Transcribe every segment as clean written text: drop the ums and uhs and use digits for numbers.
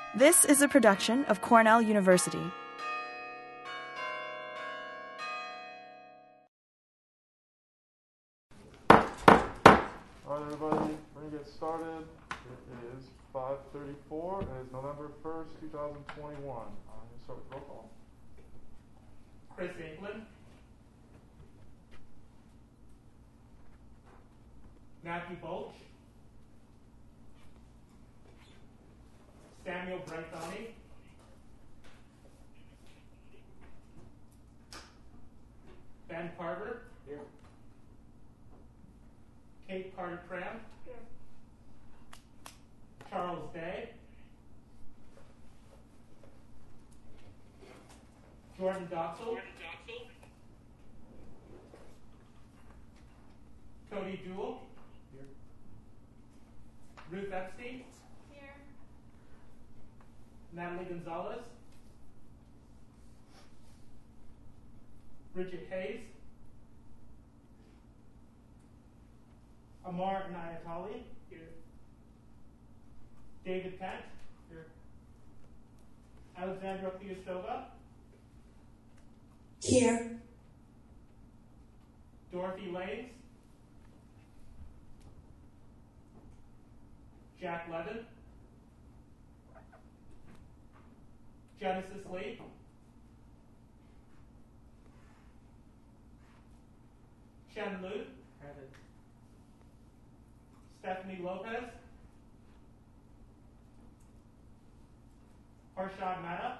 This is a production of Cornell University. Alright everybody, we're going to get started. It is 5:34. It is November 1st, 2021. I'm going to start with roll call. Chris England. Matthew Bolch. Samuel Brentoni. Ben Carter. Here. Kate Carter-Tram. Here. Charles Day. Jordan Doxel. Cody Jewell. Here. Ruth Epstein. Here. Natalie Gonzalez. Bridget Hayes. Amar Nayatali. Here. David Pent. Here. Alexandra Piastova. Here. Dorothy Lanes. Jack Levin. Genesis Lee. Chen Lu. Stephanie Lopez. Harshad Mehta.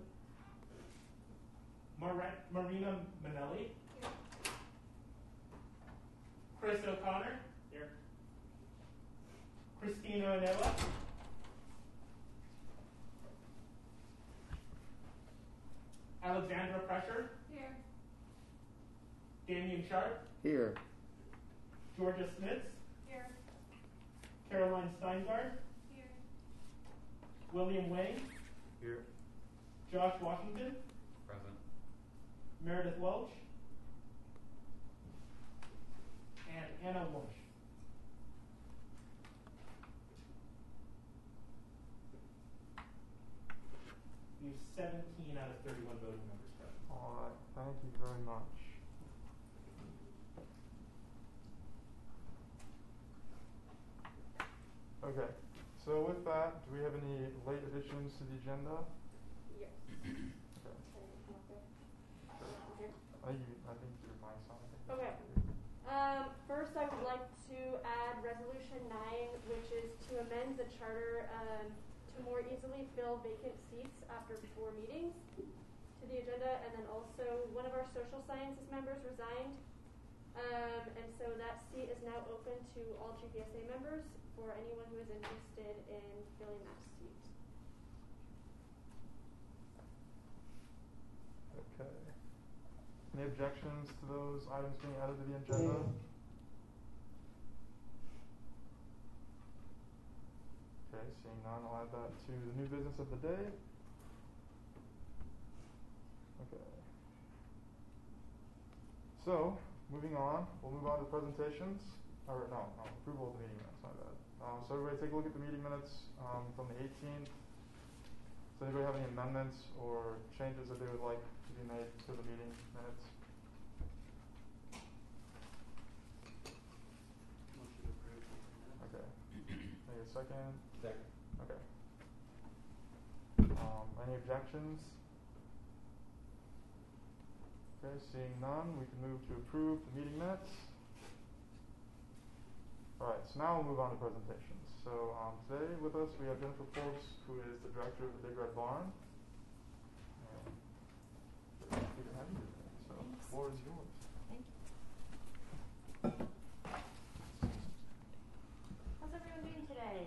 Marina Manelli. Here. Chris O'Connor. Here. Christina Onewa. Alexandra Pressure. Here. Damien Sharp. Here. Georgia Smits. Here. Caroline Steingard. Here. William Wayne. Here. Josh Washington. Present. Meredith Welch. And Anna Walsh. We have 17 out of 31 voting members present. Alright, thank you very much. Okay, so with that, do we have any late additions to the agenda? Yes. Okay. I think your mic's on. Okay. First, I would like to add Resolution 9, which is to amend the charter to more easily fill vacant seats after 4 meetings to the agenda. And then also, one of our social sciences members resigned. And so that seat is now open to all GPSA members for anyone who is interested in filling that seat. Okay. Any objections to those items being added to the agenda? Okay, seeing none, I'll add that to the new business of the day. Okay. So, moving on, we'll move on to presentations. Or no, approval of the meeting minutes, my bad. So everybody take a look at the meeting minutes from the 18th. Does anybody have any amendments or changes that they would like to be made to the meeting minutes? Motion approved. Okay. Maybe a second? Second. Okay. Any objections? Okay, seeing none, we can move to approve the meeting minutes. Alright, so now we'll move on to presentations. So today with us we have Jennifer Forbes, who is the director of the Big Red Barn. And happy to have you today. So the floor is yours. Thank you. How's everyone doing today?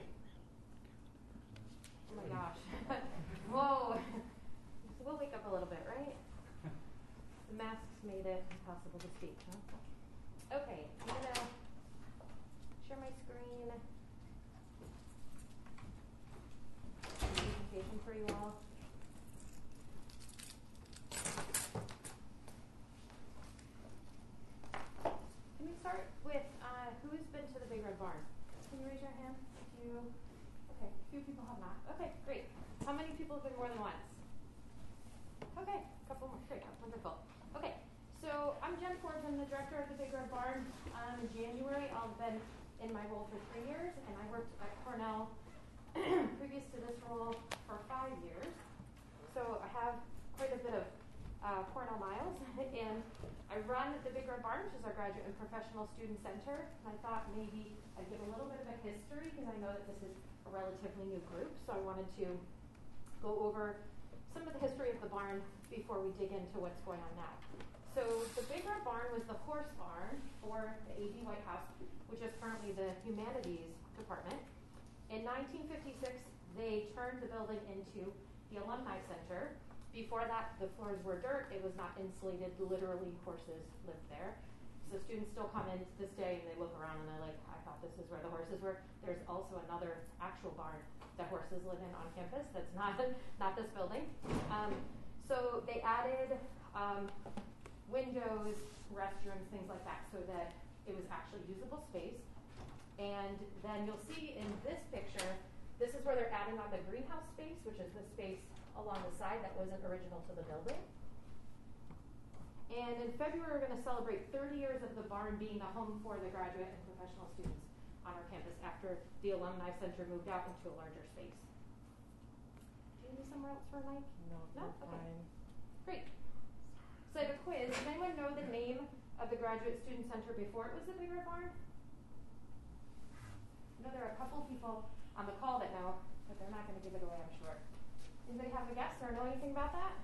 Oh my gosh. Whoa. So we'll wake up a little bit, right? The masks made it impossible to speak, huh? Okay, I'm gonna share my screen. Presentation for you all. Can we start with who's been to the Big Red Barn? Can you raise your hand? Okay, a few people have not. Okay, great. How many people have been more than once? Okay, a couple more. Great, wonderful. Okay, so I'm Jen Forbes. I'm the director of the Big Red Barn. In January, I'll have been in my role for 3 years, and I worked at Cornell previous to this role for 5 years. So I have quite a bit of Cornell miles, and I run the Big Red Barn, which is our graduate and professional student center. And I thought maybe I'd give a little bit of a history because I know that this is a relatively new group. So I wanted to go over some of the history of the barn before we dig into what's going on now. So the Big Red Barn was the horse barn for the A.D. White House, which is currently the humanities department. In 1956, they turned the building into the Alumni Center. Before that, the floors were dirt. It was not insulated. Literally, horses lived there. So students still come in to this day and they look around and they're like, I thought this is where the horses were. There's also another actual barn that horses live in on campus that's not this building. So they added windows, restrooms, things like that so that it was actually usable space. And then you'll see in this picture, this is where they're adding on the greenhouse space, which is the space along the side that wasn't original to the building. And in February, we're going to celebrate 30 years of the barn being a home for the graduate and professional students on our campus after the Alumni Center moved out into a larger space. Do you need somewhere else for a mic? No? Okay. Fine. Great. So I have a quiz. Does anyone know the name of the Graduate Student Center before it was the Big Red Barn? I know there are a couple people on the call that know, but they're not going to give it away, I'm sure. Anybody have a guess or know anything about that?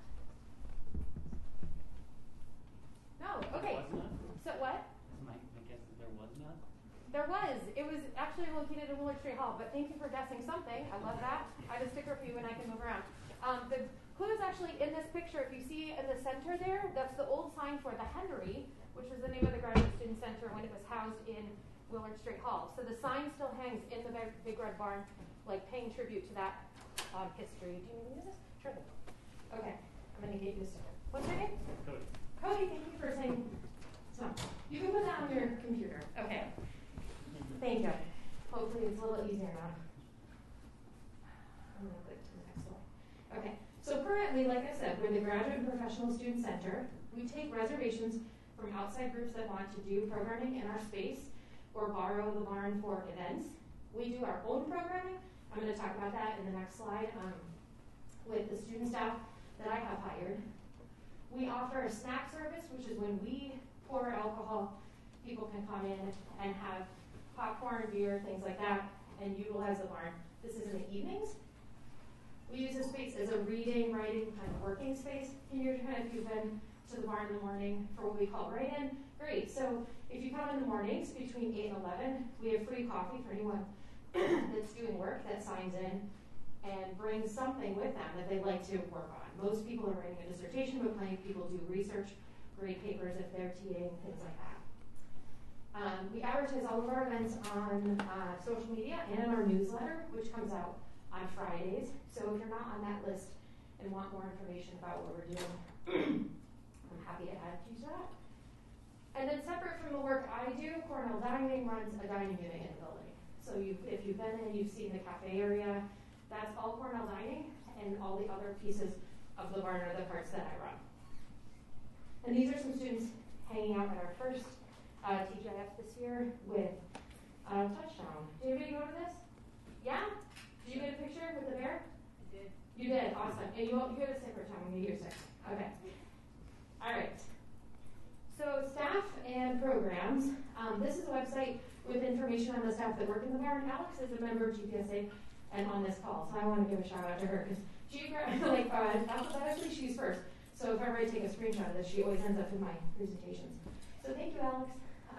No? Okay. So what? My guess is there was none. There was. It was actually located in Willard Street Hall, but thank you for guessing something. I love that. I have a sticker for you and I can move around. The clue is actually in this picture. If you see in the center there, that's the old sign for the Henry, which was the name of the Graduate Student Center when it was housed in Willard Street Hall. So the sign still hangs in the Big Red Barn, like paying tribute to that history. Do you need to use this? Sure. Okay. I'm going to give you a sticker. What's your name? Cody. Cody, thank you for saying so. You can put that on your computer. Okay. Thank you. Hopefully it's a little easier now. I'm going to click to the next one. Okay. So currently, like I said, we're the Graduate and Professional Student Center. We take reservations from outside groups that want to do programming in our space or borrow the barn for events. We do our own programming. I'm going to talk about that in the next slide with the student staff that I have hired. We offer a snack service, which is when we pour alcohol, people can come in and have popcorn, beer, things like that, and utilize the barn. This is in the evenings. We use this space as a reading, writing, kind of working space. If you've been to the barn in the morning for what we call write-in, great. So if you come in the mornings between 8 and 11, we have free coffee for anyone that's doing work that signs in and brings something with them that they like to work on. Most people are writing a dissertation, but plenty of people do research, grade papers if they're TAing, things like that. We advertise all of our events on social media and in our newsletter, which comes out on Fridays. So if you're not on that list and want more information about what we're doing, I'm happy to add you to that. And then separate from the work I do, Cornell Dining runs a dining unit in the building. So if you've been in, you've seen the cafe area. That's all Cornell Dining, and all the other pieces of the barn are the parts that I run. And these are some students hanging out at our first TGIF this year with Touchdown. Did anybody go to this? Yeah? Did you get a picture with the bear? I did. You did, awesome. And you have a sticker, Tom, when you get your sticker. Okay. All right. So staff and programs. This is a website with information on the staff that work in the barn. Alex is a member of GPSA and on this call, so I want to give a shout out to her because alphabetically she's first. So if ever I take a screenshot of this, she always ends up in my presentations. So thank you, Alex.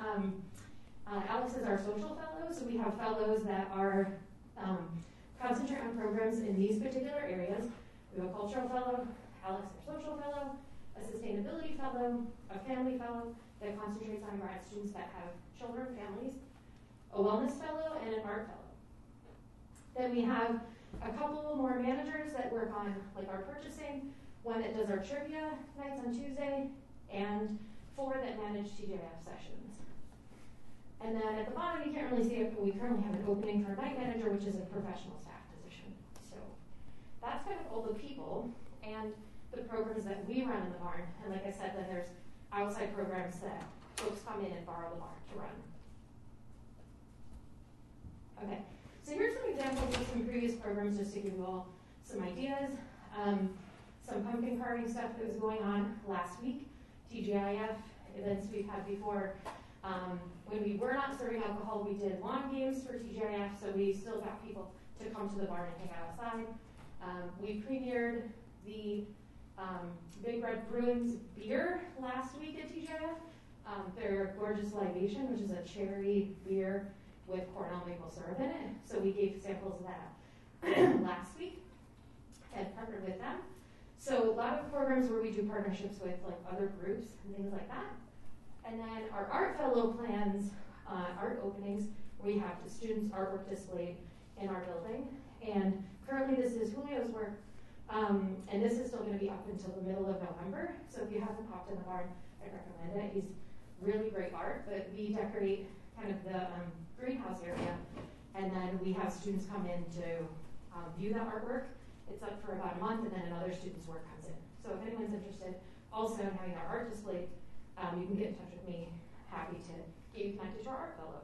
Alex is our social fellow, so we have fellows that are concentrate on programs in these particular areas. We have a cultural fellow, Alex our social fellow, a sustainability fellow, a family fellow that concentrates on grad students that have children, families, a wellness fellow, and an art fellow. Then we have a couple more managers that work on like our purchasing, one that does our trivia nights on Tuesday, and 4 that manage TGIF sessions. And then at the bottom, you can't really see it, but we currently have an opening for a night manager, which is a professional staff position. So that's kind of all the people and the programs that we run in the barn. And like I said, then there's outside programs that folks come in and borrow the barn to run. Okay, so here's some examples of some previous programs just to give you all some ideas. Some pumpkin carving stuff that was going on last week, TGIF events we've had before. When we were not serving alcohol, we did lawn games for TGIF, so we still got people to come to the barn and hang out outside. We premiered the Big Red Bruins beer last week at TGIF. Their Gorgeous Libation, which is a cherry beer with Cornell maple syrup in it. So we gave samples of that last week and partnered with them. So a lot of programs where we do partnerships with like other groups and things like that. And then our Art Fellow plans, art openings, we have the students' artwork displayed in our building. And currently this is Julio's work, and this is still going to be up until the middle of November. So if you haven't popped in the barn, I'd recommend it. He's really great art, but we decorate kind of the greenhouse area, and then we have students come in to view that artwork. It's up for about a month, and then another student's work comes in. So if anyone's interested also in having our art displayed, you can get in touch with me. Happy to get you connected to our art fellow.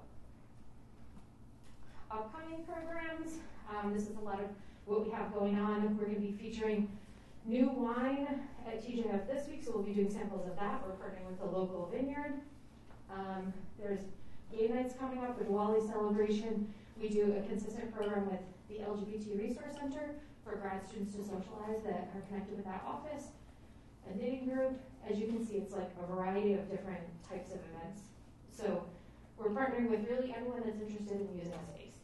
Upcoming programs, this is a lot of what we have going on. We're going to be featuring new wine at TGIF this week, so we'll be doing samples of that. We're partnering with the local vineyard. There's game nights coming up, the Diwali celebration. We do a consistent program with the LGBT Resource Center for grad students to socialize that are connected with that office. A knitting group. As you can see, it's like a variety of different types of events. So we're partnering with really anyone that's interested in using a space.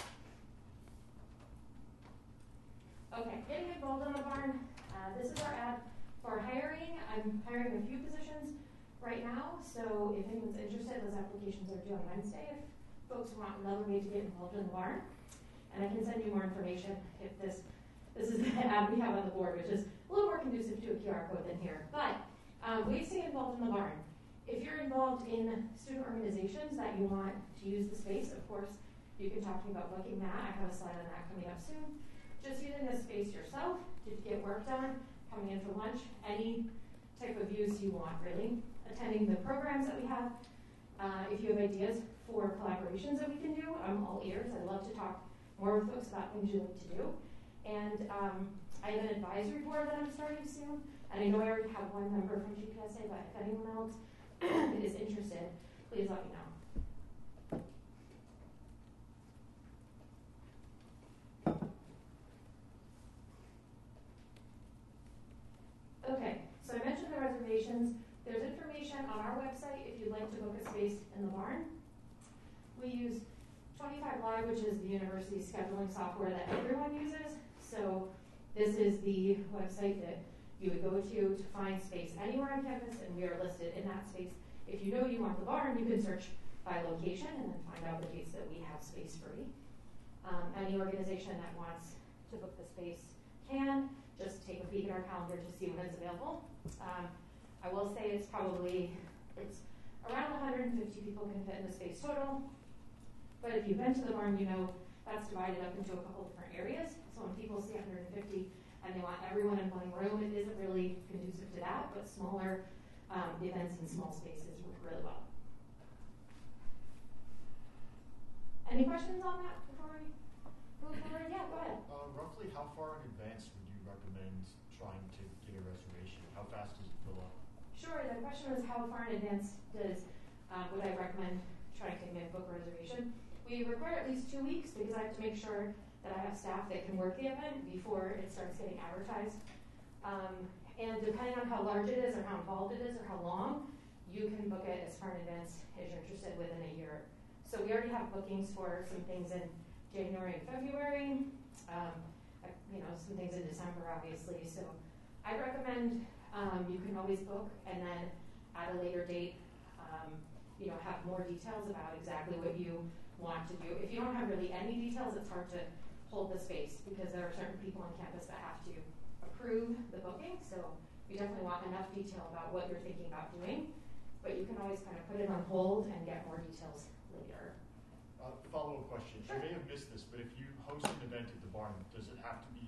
Okay, getting involved in the barn. This is our ad for hiring. I'm hiring a few positions right now, so if anyone's interested, those applications are due on Wednesday if folks want another way to get involved in the barn. And I can send you more information if this is the ad we have on the board, which is a little more conducive to a QR code than here. But ways to get involved in the barn. If you're involved in student organizations that you want to use the space, of course, you can talk to me about booking that. I have a slide on that coming up soon. Just using this space yourself to get work done, coming in for lunch, any type of use you want, really. Attending the programs that we have. If you have ideas for collaborations that we can do, I'm all ears. I'd love to talk more with folks about things you like to do. And I have an advisory board that I'm starting soon. And I know I already have one member from GPSA, but if anyone else is interested, please let me know. Okay, so I mentioned the reservations. There's information on our website if you'd like to book a space in the barn. We use 25 Live, which is the university's scheduling software that everyone uses. So this is the website that you would go to find space anywhere on campus, and we are listed in that space. If you know you want the barn, you can search by location and then find out the dates that we have space free. Any organization that wants to book the space can just take a peek at our calendar to see when it's available. I will say it's around 150 people can fit in the space total. But if you've been to the barn, you know that's divided up into a couple different areas. So when people see 150 and they want everyone in one room, it isn't really conducive to that, but smaller events in small spaces work really well. Any questions on that before we move forward? Yeah, go ahead. Roughly how far in advance would you recommend trying to get a reservation? How fast does it fill up? Sure, the question was how far in advance would I recommend trying to get a book reservation? We require at least 2 weeks because I have to make sure that I have staff that can work the event before it starts getting advertised. And depending on how large it is or how involved it is or how long, you can book it as far in advance as you're interested within a year. So we already have bookings for some things in January and February, some things in December, obviously. So I recommend you can always book and then at a later date, have more details about exactly what you want to do. If you don't have really any details, it's hard to hold the space because there are certain people on campus that have to approve the booking. So we definitely want enough detail about what you're thinking about doing, but you can always kind of put it on hold and get more details later. Follow-up question. Sure. You may have missed this, but if you host an event at the barn, does it have to be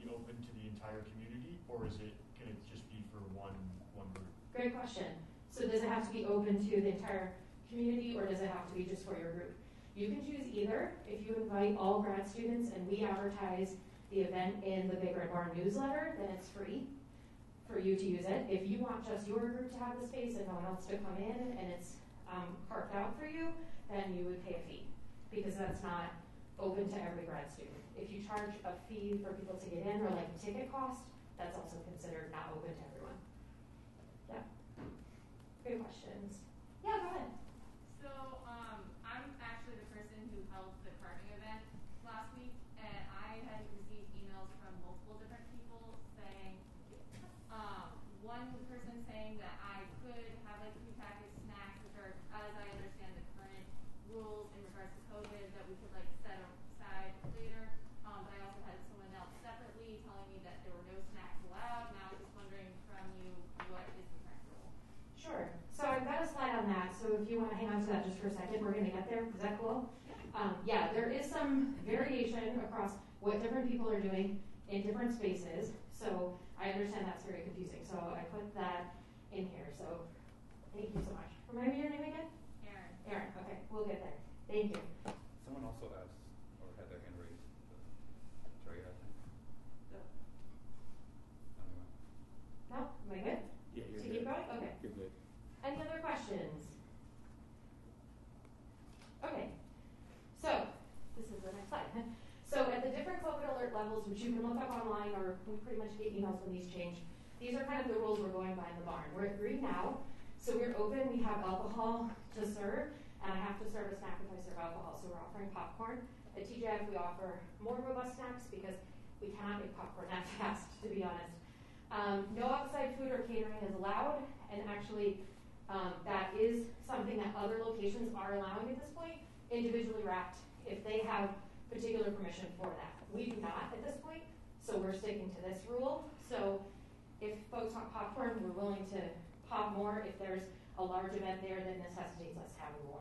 be open to the entire community, or is it going to just be for one group? Great question. So does it have to be open to the entire community, or does it have to be just for your group? You can choose either. If you invite all grad students and we advertise the event in the Big Red Barn newsletter, then it's free for you to use it. If you want just your group to have the space and no one else to come in and it's carved out for you, then you would pay a fee because that's not open to every grad student. If you charge a fee for people to get in or like a ticket cost, that's also considered not open to everyone. Yeah. Good questions. Yeah, go ahead. So, I'm actually the person who held the carving event last week, and I had received emails from multiple different people saying, one person saying that I could have like prepackaged snacks, which are, as I understand the current rules in regards to COVID, that we could like set aside later. But I also had someone else separately telling me that there were no snacks allowed. Now I'm just wondering from you, what is the current rule? Sure. So I've got a slide on that. So if you want to hang on to that just for a second, we're going to get there. Is that cool? Yeah, there is some variation across what different people are doing in different spaces. So I understand that's very confusing. So I put that in here. So thank you so much. Remind me your name again? Erin. Erin. Okay, we'll get there. Thank you. Someone also asked or had their hand raised. Sorry, I think. So, Anyone? No? Am I good? Yeah, you're To keep going? Okay. You're good. Any other questions? Okay, so this is the next slide. So at the different COVID alert levels, which you can look up online or we pretty much get emails when these change, these are kind of the rules we're going by in the barn. We're at green now, so we're open, we have alcohol to serve, and I have to serve a snack if I serve alcohol, so we're offering popcorn. At TGIF we offer more robust snacks because we cannot make popcorn that fast, to be honest. No outside food or catering is allowed, and actually that is something that other locations are allowing at this point, individually wrapped, if they have particular permission for that. We do not at this point, so we're sticking to this rule. So if folks want popcorn, we're willing to pop more. If there's a large event there that necessitates us having more.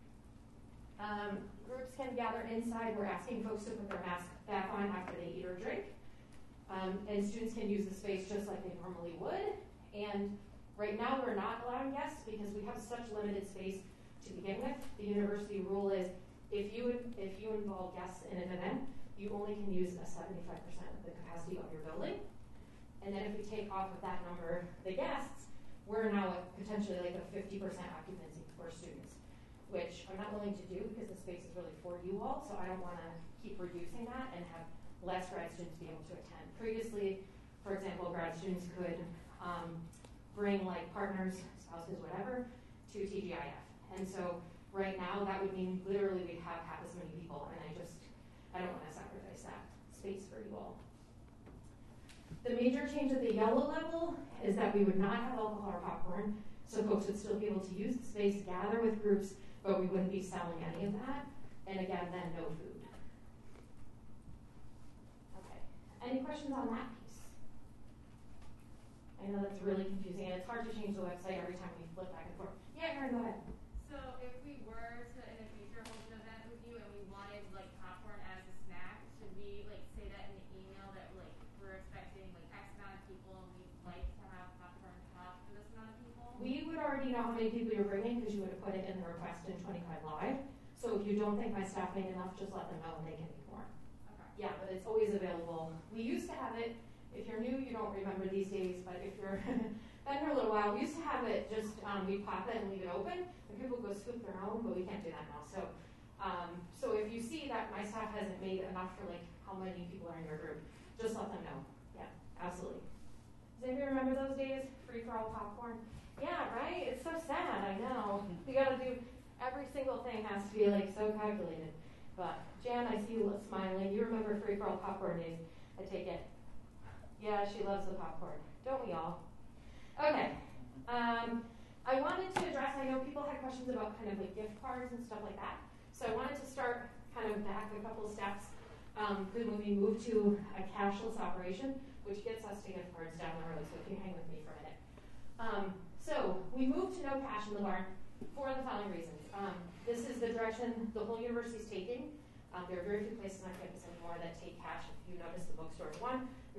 Groups can gather inside. We're asking folks to put their mask back on after they eat or drink. And students can use the space just like they normally would. And right now we're not allowing guests because we have such limited space to begin with. The university rule is if you involve guests in an event, you only can use a 75% of the capacity of your building. And then if we take off of that number the guests, we're now at potentially like a 50% occupancy for students, which I'm not willing to do because the space is really for you all, so I don't want to keep reducing that and have less grad students be able to attend. Previously, for example, grad students could bring like partners, spouses, whatever, to TGIF. And so right now that would mean literally we'd have half as many people, and I don't want to sacrifice that space for you all. The major change at the yellow level is that we would not have alcohol or popcorn, so folks would still be able to use the space, gather with groups, but we wouldn't be selling any of that. And again, then no food. Okay. Any questions on that piece? I know that's really confusing, and it's hard to change the website every time we flip back and forth. Yeah, Erin, go ahead. So if we were to in the future hold an event with you and we wanted like popcorn as a snack, should we like say that in the email that like we're expecting like X amount of people and we'd like to have popcorn pop for this amount of people? We would already know how many people you're bringing because you would have put it in the request in 25 Live. So if you don't think my staff made enough, just let them know and they can make more. Okay. Yeah, but it's always available. We used to have it. If you're new, you don't remember these days, but if you're been here a little while, we used to have it just, we pop it and leave it open, and people go scoop their own, but we can't do that now. So so if you see that my staff hasn't made enough for like how many people are in your group, just let them know. Yeah, absolutely. Does anybody remember those days? Free for all popcorn? Yeah, right? It's so sad, I know. You gotta do, every single thing has to be like so calculated. But Jan, I see you smiling. You remember free for all popcorn days, I take it. Yeah, she loves the popcorn. Don't we all? Okay. I wanted to address, I know people had questions about kind of like gift cards and stuff like that. So I wanted to start kind of back a couple of steps when we move to a cashless operation, which gets us to gift cards down the road. So if you hang with me for a minute. So we moved to no cash in the barn for the following reasons. This is the direction the whole university is taking. There are very few places on campus anymore that take cash. If you notice, the bookstore is one.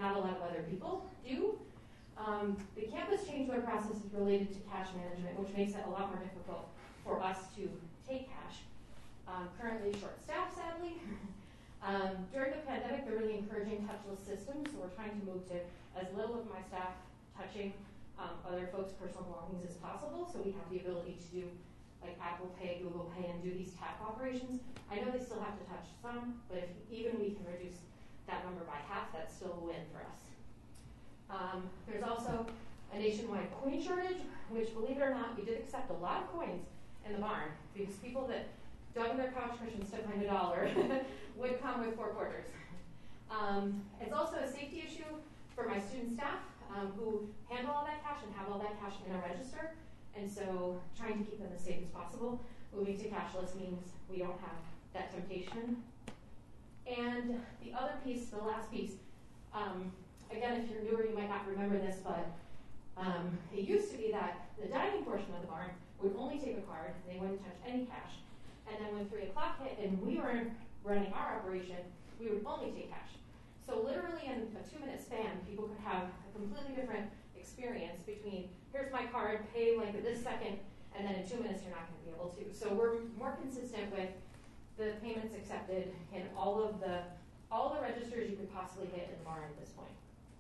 not a lot of other people do. The campus changed their processes related to cash management, which makes it a lot more difficult for us to take cash. Currently short-staffed, sadly. During the pandemic, they're really encouraging touchless systems, so we're trying to move to as little of my staff touching other folks' personal belongings as possible, so we have the ability to do like Apple Pay, Google Pay, and do these tap operations. I know they still have to touch some, but if even we can reduce that number by half, that's still a win for us. There's also a nationwide coin shortage, which, believe it or not, we did accept a lot of coins in the barn because people that dug in their couch cushions to find $1 would come with 4 quarters. It's also a safety issue for my student staff who handle all that cash and have all that cash in a register. And so trying to keep them as safe as possible. Moving to cashless means we don't have that temptation. And the other piece, the last piece, again, if you're newer, you might not remember this, but it used to be that the dining portion of the barn would only take a card. They wouldn't touch any cash. And then when 3 o'clock hit and we were running our operation, we would only take cash. So literally in a 2-minute span, people could have a completely different experience between, here's my card, pay like this second, and then in 2 minutes you're not going to be able to. So we're more consistent with the payments accepted in all the registers you could possibly hit in the barn at this point.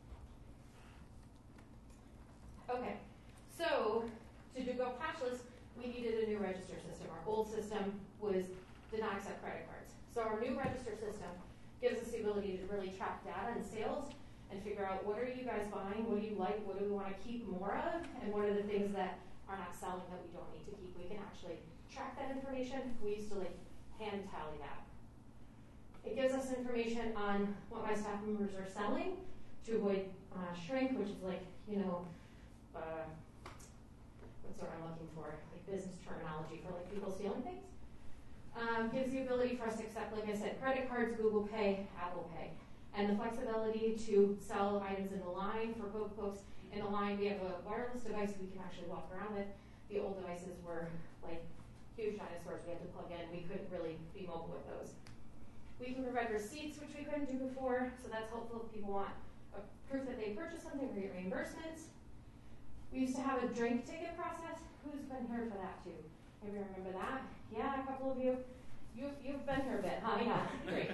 Okay, so to go cashless, we needed a new register system. Our old system did not accept credit cards. So our new register system gives us the ability to really track data and sales and figure out what are you guys buying, what do you like, what do we want to keep more of, and what are the things that are not selling that we don't need to keep. We can actually track that information. We used to hand tally that. It gives us information on what my staff members are selling to avoid shrink, which is what's what I'm looking for, like business terminology for people stealing things. Gives the ability for us to accept, like I said, credit cards, Google Pay, Apple Pay, and the flexibility to sell items in the line. For folks in the line, we have a wireless device we can actually walk around with. The old devices were like huge dinosaurs we had to plug in. We couldn't really be mobile with those. We can provide receipts, which we couldn't do before, so that's helpful if people want a proof that they purchased something or get reimbursements. We used to have a drink ticket process. Who's been here for that too? Maybe you remember that? Yeah, a couple of you. You've been here a bit, huh? Yeah, great.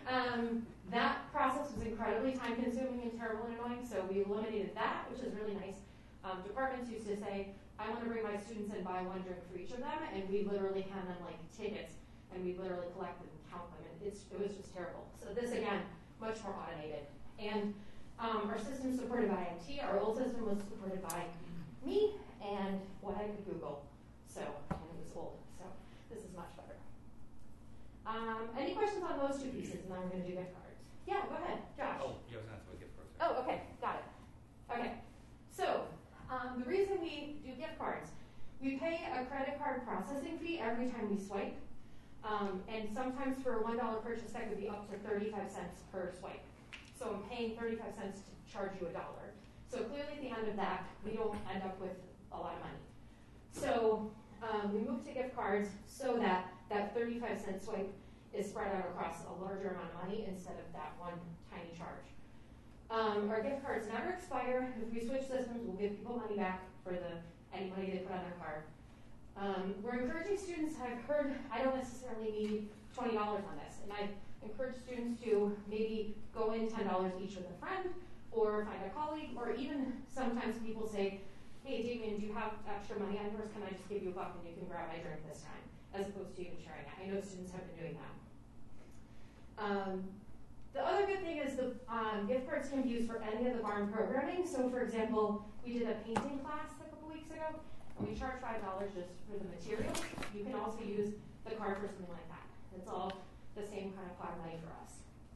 That process was incredibly time-consuming and terrible and annoying, so we eliminated that, which is really nice. Departments used to say, I want to bring my students and buy 1 drink for each of them, and we literally hand them like tickets, and we literally collect them and count them, and it was just terrible. So this, again, much more automated. And our system is supported by IT. Our old system was supported by me and what I could Google, and it was old, so this is much better. Any questions on those 2 pieces, and then we're going to do gift cards. Yeah, go ahead, Josh. Oh, yeah, I was going to ask about gift cards. Oh, okay, got it. Okay, so the reason we do gift cards, we pay a credit card processing fee every time we swipe, and sometimes for a $1 purchase that could be up to 35 cents per swipe. So I'm paying 35 cents to charge you $1. So clearly at the end of that, we don't end up with a lot of money. So we moved to gift cards so that 35-cent swipe is spread out across a larger amount of money instead of that one tiny charge. Our gift cards never expire. If we switch systems, we'll give people money back for any money they put on their card. We're encouraging students. I've heard I don't necessarily need $20 on this, and I've encouraged students to maybe go in $10 each with a friend, or find a colleague, or even sometimes people say, hey, Damien, do you have extra money on yours? Can I just give you $1 and you can grab my drink this time? As opposed to even sharing it. I know students have been doing that. The other good thing is the gift cards can be used for any of the barn programming. So for example, we did a painting class a couple weeks ago, and we charged $5 just for the materials. You can also use the card for something like that. It's all the same kind of cloud money for us.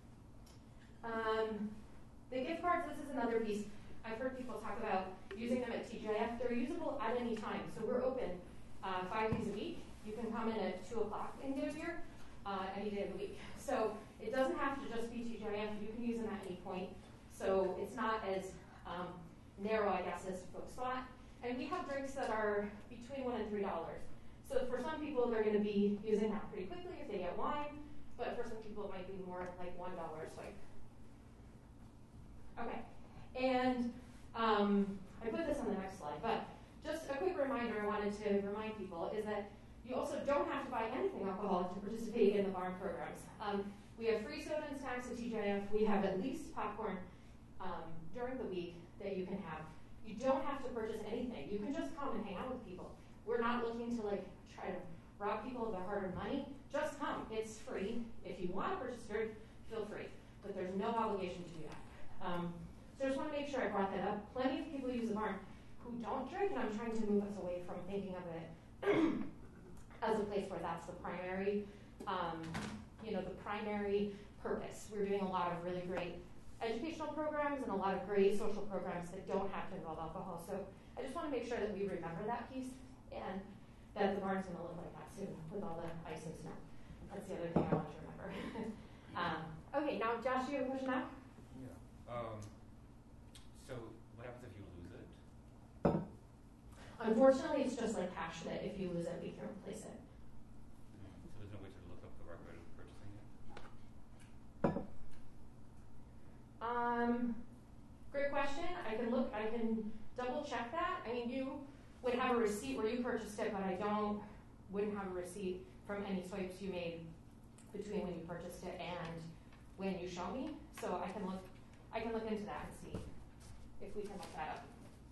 The gift cards, this is another piece. I've heard people talk about using them at TGIF. They're usable at any time. So we're open 5 days a week. You can come in at 2 o'clock and get a beer any day of the week. So it doesn't have to just be TGIF. You can use them at any point. So it's not as narrow, I guess, as folks thought. And we have drinks that are between $1 and $3. So for some people, they're going to be using that pretty quickly if they get wine. But for some people, it might be more like $1 swipe. Okay, I put this on the next slide, but just a quick reminder I wanted to remind people is that you also don't have to buy anything alcoholic to participate in the barn programs. We have free soda and snacks at TGIF. We have at least popcorn during the week that you can have. You don't have to purchase anything. You can just come and hang out with people. We're not looking to try to rob people of their hard-earned money. Just come. It's free. If you want to purchase drink, feel free. But there's no obligation to do that. So I just want to make sure I brought that up. Plenty of people use the barn who don't drink, and I'm trying to move us away from thinking of it as a place where that's the primary, the primary purpose. We're doing a lot of really great educational programs and a lot of great social programs that don't have to involve alcohol. So I just want to make sure that we remember that piece and that the barn's going to look like that soon with all the ice and snow. That's the other thing I want to remember. Okay, now Josh, do you have a question now? Yeah. So what happens if you lose it? Unfortunately, it's just like cash that if you lose it, we can replace it. So there's no way to look up the right way of purchasing it? Great question. I can double check that. I mean, you would have a receipt where you purchased it, but wouldn't have a receipt from any swipes you made between when you purchased it and when you show me. So I can look into that and see if we can look that up.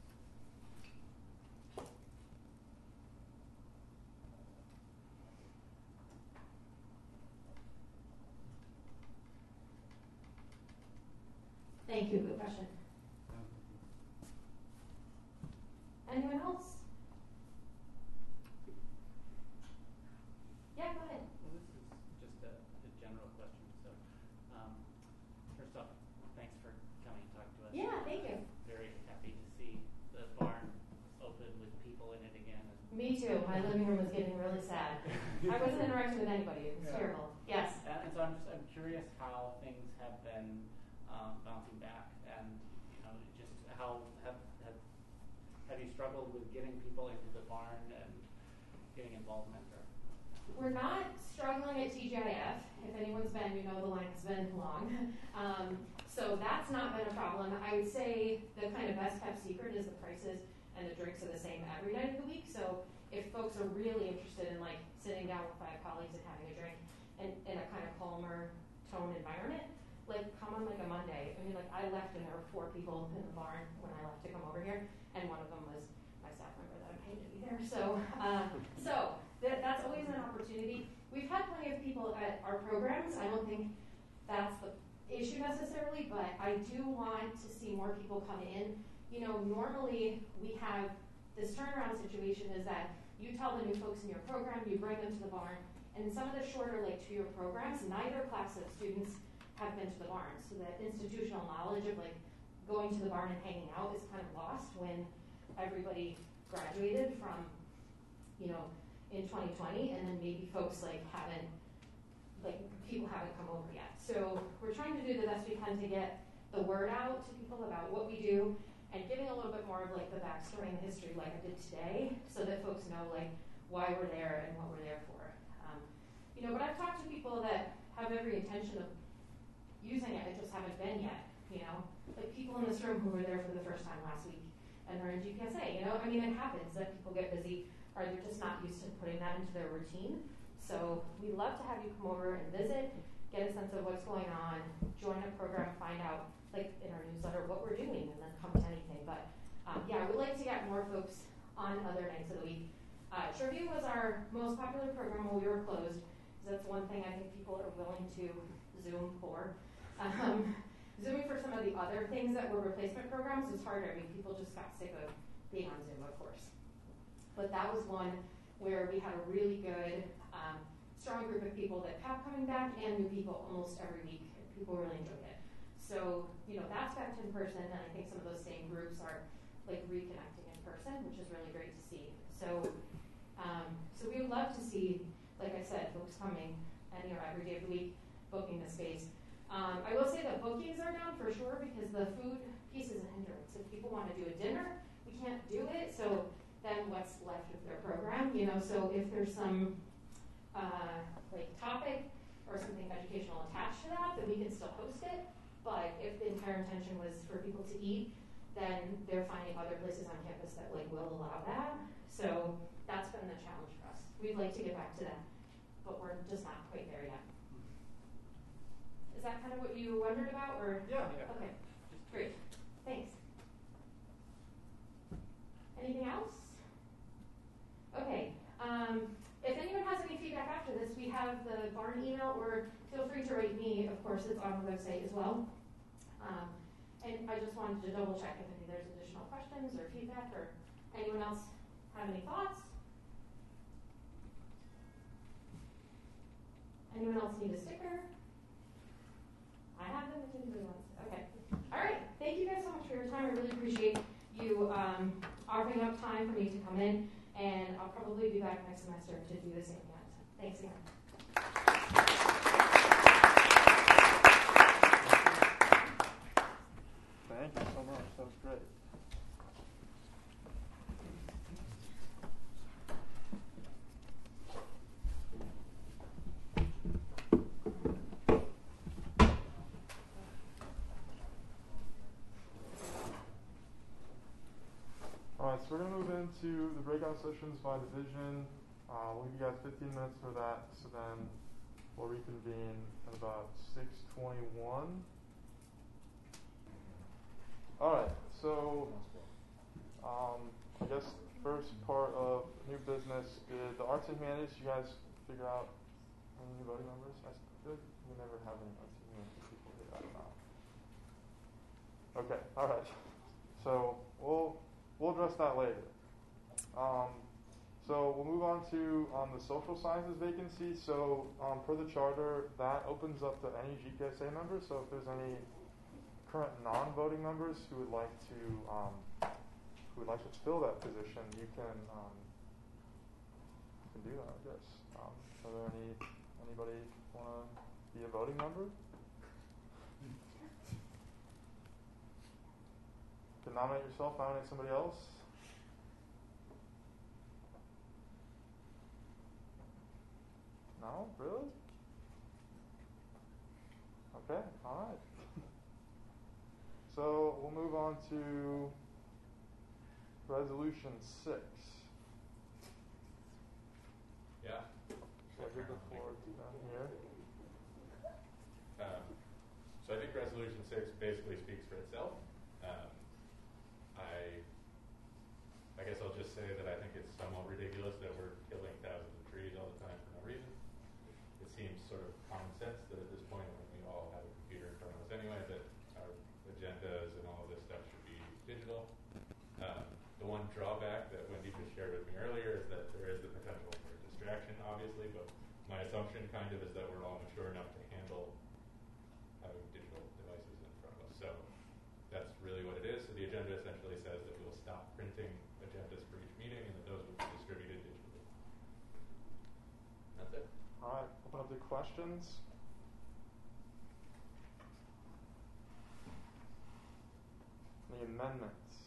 Thank you. Good question. Anyone else? Yeah, go ahead. Well, this is just a general question. So, first off, thanks for coming and talking to us. Yeah, thank you. Very happy to see the barn open with people in it again. Me too. My living room was getting really sad. I wasn't interacting with anybody. It was terrible. Yes. And so I'm curious how things have been bouncing back, and just how have you struggled with getting people into the barn and getting involvement? Or? We're not struggling at TGIF. If anyone's been, the line has been long. So that's not been a problem. I would say the kind of best kept secret is the prices and the drinks are the same every night of the week. So if folks are really interested in sitting down with 5 colleagues and having a drink in a kind of calmer tone environment, come on a Monday. I mean, I left and there were 4 people in the barn when I left to come over here, and one of them was my staff member that I'm paid to be there. So, that's always an opportunity. We've had plenty of people at our programs. I don't think that's the issue necessarily, but I do want to see more people come in. Normally we have this turnaround situation is that you tell the new folks in your program, you bring them to the barn, and in some of the shorter 2-year programs, neither class of students have been to the barn. So that institutional knowledge of going to the barn and hanging out is kind of lost when everybody graduated from, in 2020, and then maybe folks people haven't come over yet. So we're trying to do the best we can to get the word out to people about what we do and giving a little bit more of the backstory and the history like I did today, so that folks know why we're there and what we're there for. But I've talked to people that have every intention of using it, I just haven't been yet. People in this room who were there for the first time last week and are in GPSA. I mean, it happens that people get busy or they're just not used to putting that into their routine. So we'd love to have you come over and visit, get a sense of what's going on, join a program, find out, in our newsletter, what we're doing, and then come to anything. But I would like to get more folks on other nights of the week. Trivia was our most popular program while we were closed, because that's one thing I think people are willing to Zoom for. Zooming for some of the other things that were replacement programs was harder. I mean, people just got sick of being on Zoom, of course. But that was one where we had a really good, strong group of people that kept coming back and new people almost every week. People really enjoyed it. So, that's back to in person, and I think some of those same groups are reconnecting in person, which is really great to see. So we would love to see, like I said, folks coming every day of the week, booking the space. I will say that bookings are down for sure because the food piece is a hindrance. If people want to do a dinner, we can't do it. So then what's left of their program? So if there's some topic or something educational attached to that, then we can still host it. But if the entire intention was for people to eat, then they're finding other places on campus that like will allow that. So that's been the challenge for us. We'd like to get back to that, but we're just not quite there yet. Is that kind of what you wondered about, or? Yeah. Okay, great, thanks. Anything else? Okay, if anyone has any feedback after this, we have the barn email, or feel free to write me, of course, it's on the website as well. And I just wanted to double check if there's additional questions or feedback, or anyone else have any thoughts? Anyone else need a sticker? I have them if anybody wants. Okay. All right. Thank you guys so much for your time. I really appreciate you offering up time for me to come in, and I'll probably be back next semester to do the same again. Thanks again. Thank you so much. That was great. Alright, so we're going to move into the breakout sessions by division. We'll give you guys 15 minutes for that, so then we'll reconvene at about 6:21. Alright, so I guess first part of new business, did the arts and humanities, you guys figure out any new voting members? I feel like we never have any arts and humanities people here. I don't know. Okay, alright. So we'll address that later. So we'll move on to the social sciences vacancy. So per the charter, that opens up to any GPSA members. So if there's any current non-voting members who would like to fill that position, you can do that, I guess. Are there anybody want to be a voting member? You can nominate yourself, nominate somebody else. No? Really? Okay, alright. So we'll move on to resolution 6. Yeah. So I give the floor to down here. So I think resolution 6 basically speaks for itself. I guess I'll just say that I think it's somewhat ridiculous that we're killing thousands of trees all the time for no reason. It seems sort of common sense that at this point, when we all have a computer in front of us anyway, that our agendas and all of this stuff should be digital. The one drawback that Wendy just shared with me earlier is that there is the potential for distraction, obviously, but my assumption kind of is that we're all mature enough to handle having digital devices in front of us. So that's really what it is. So the agenda essentially says that we'll stop printing agendas for each meeting and that those will be distributed digitally. That's it. All right, open up to questions. Any amendments?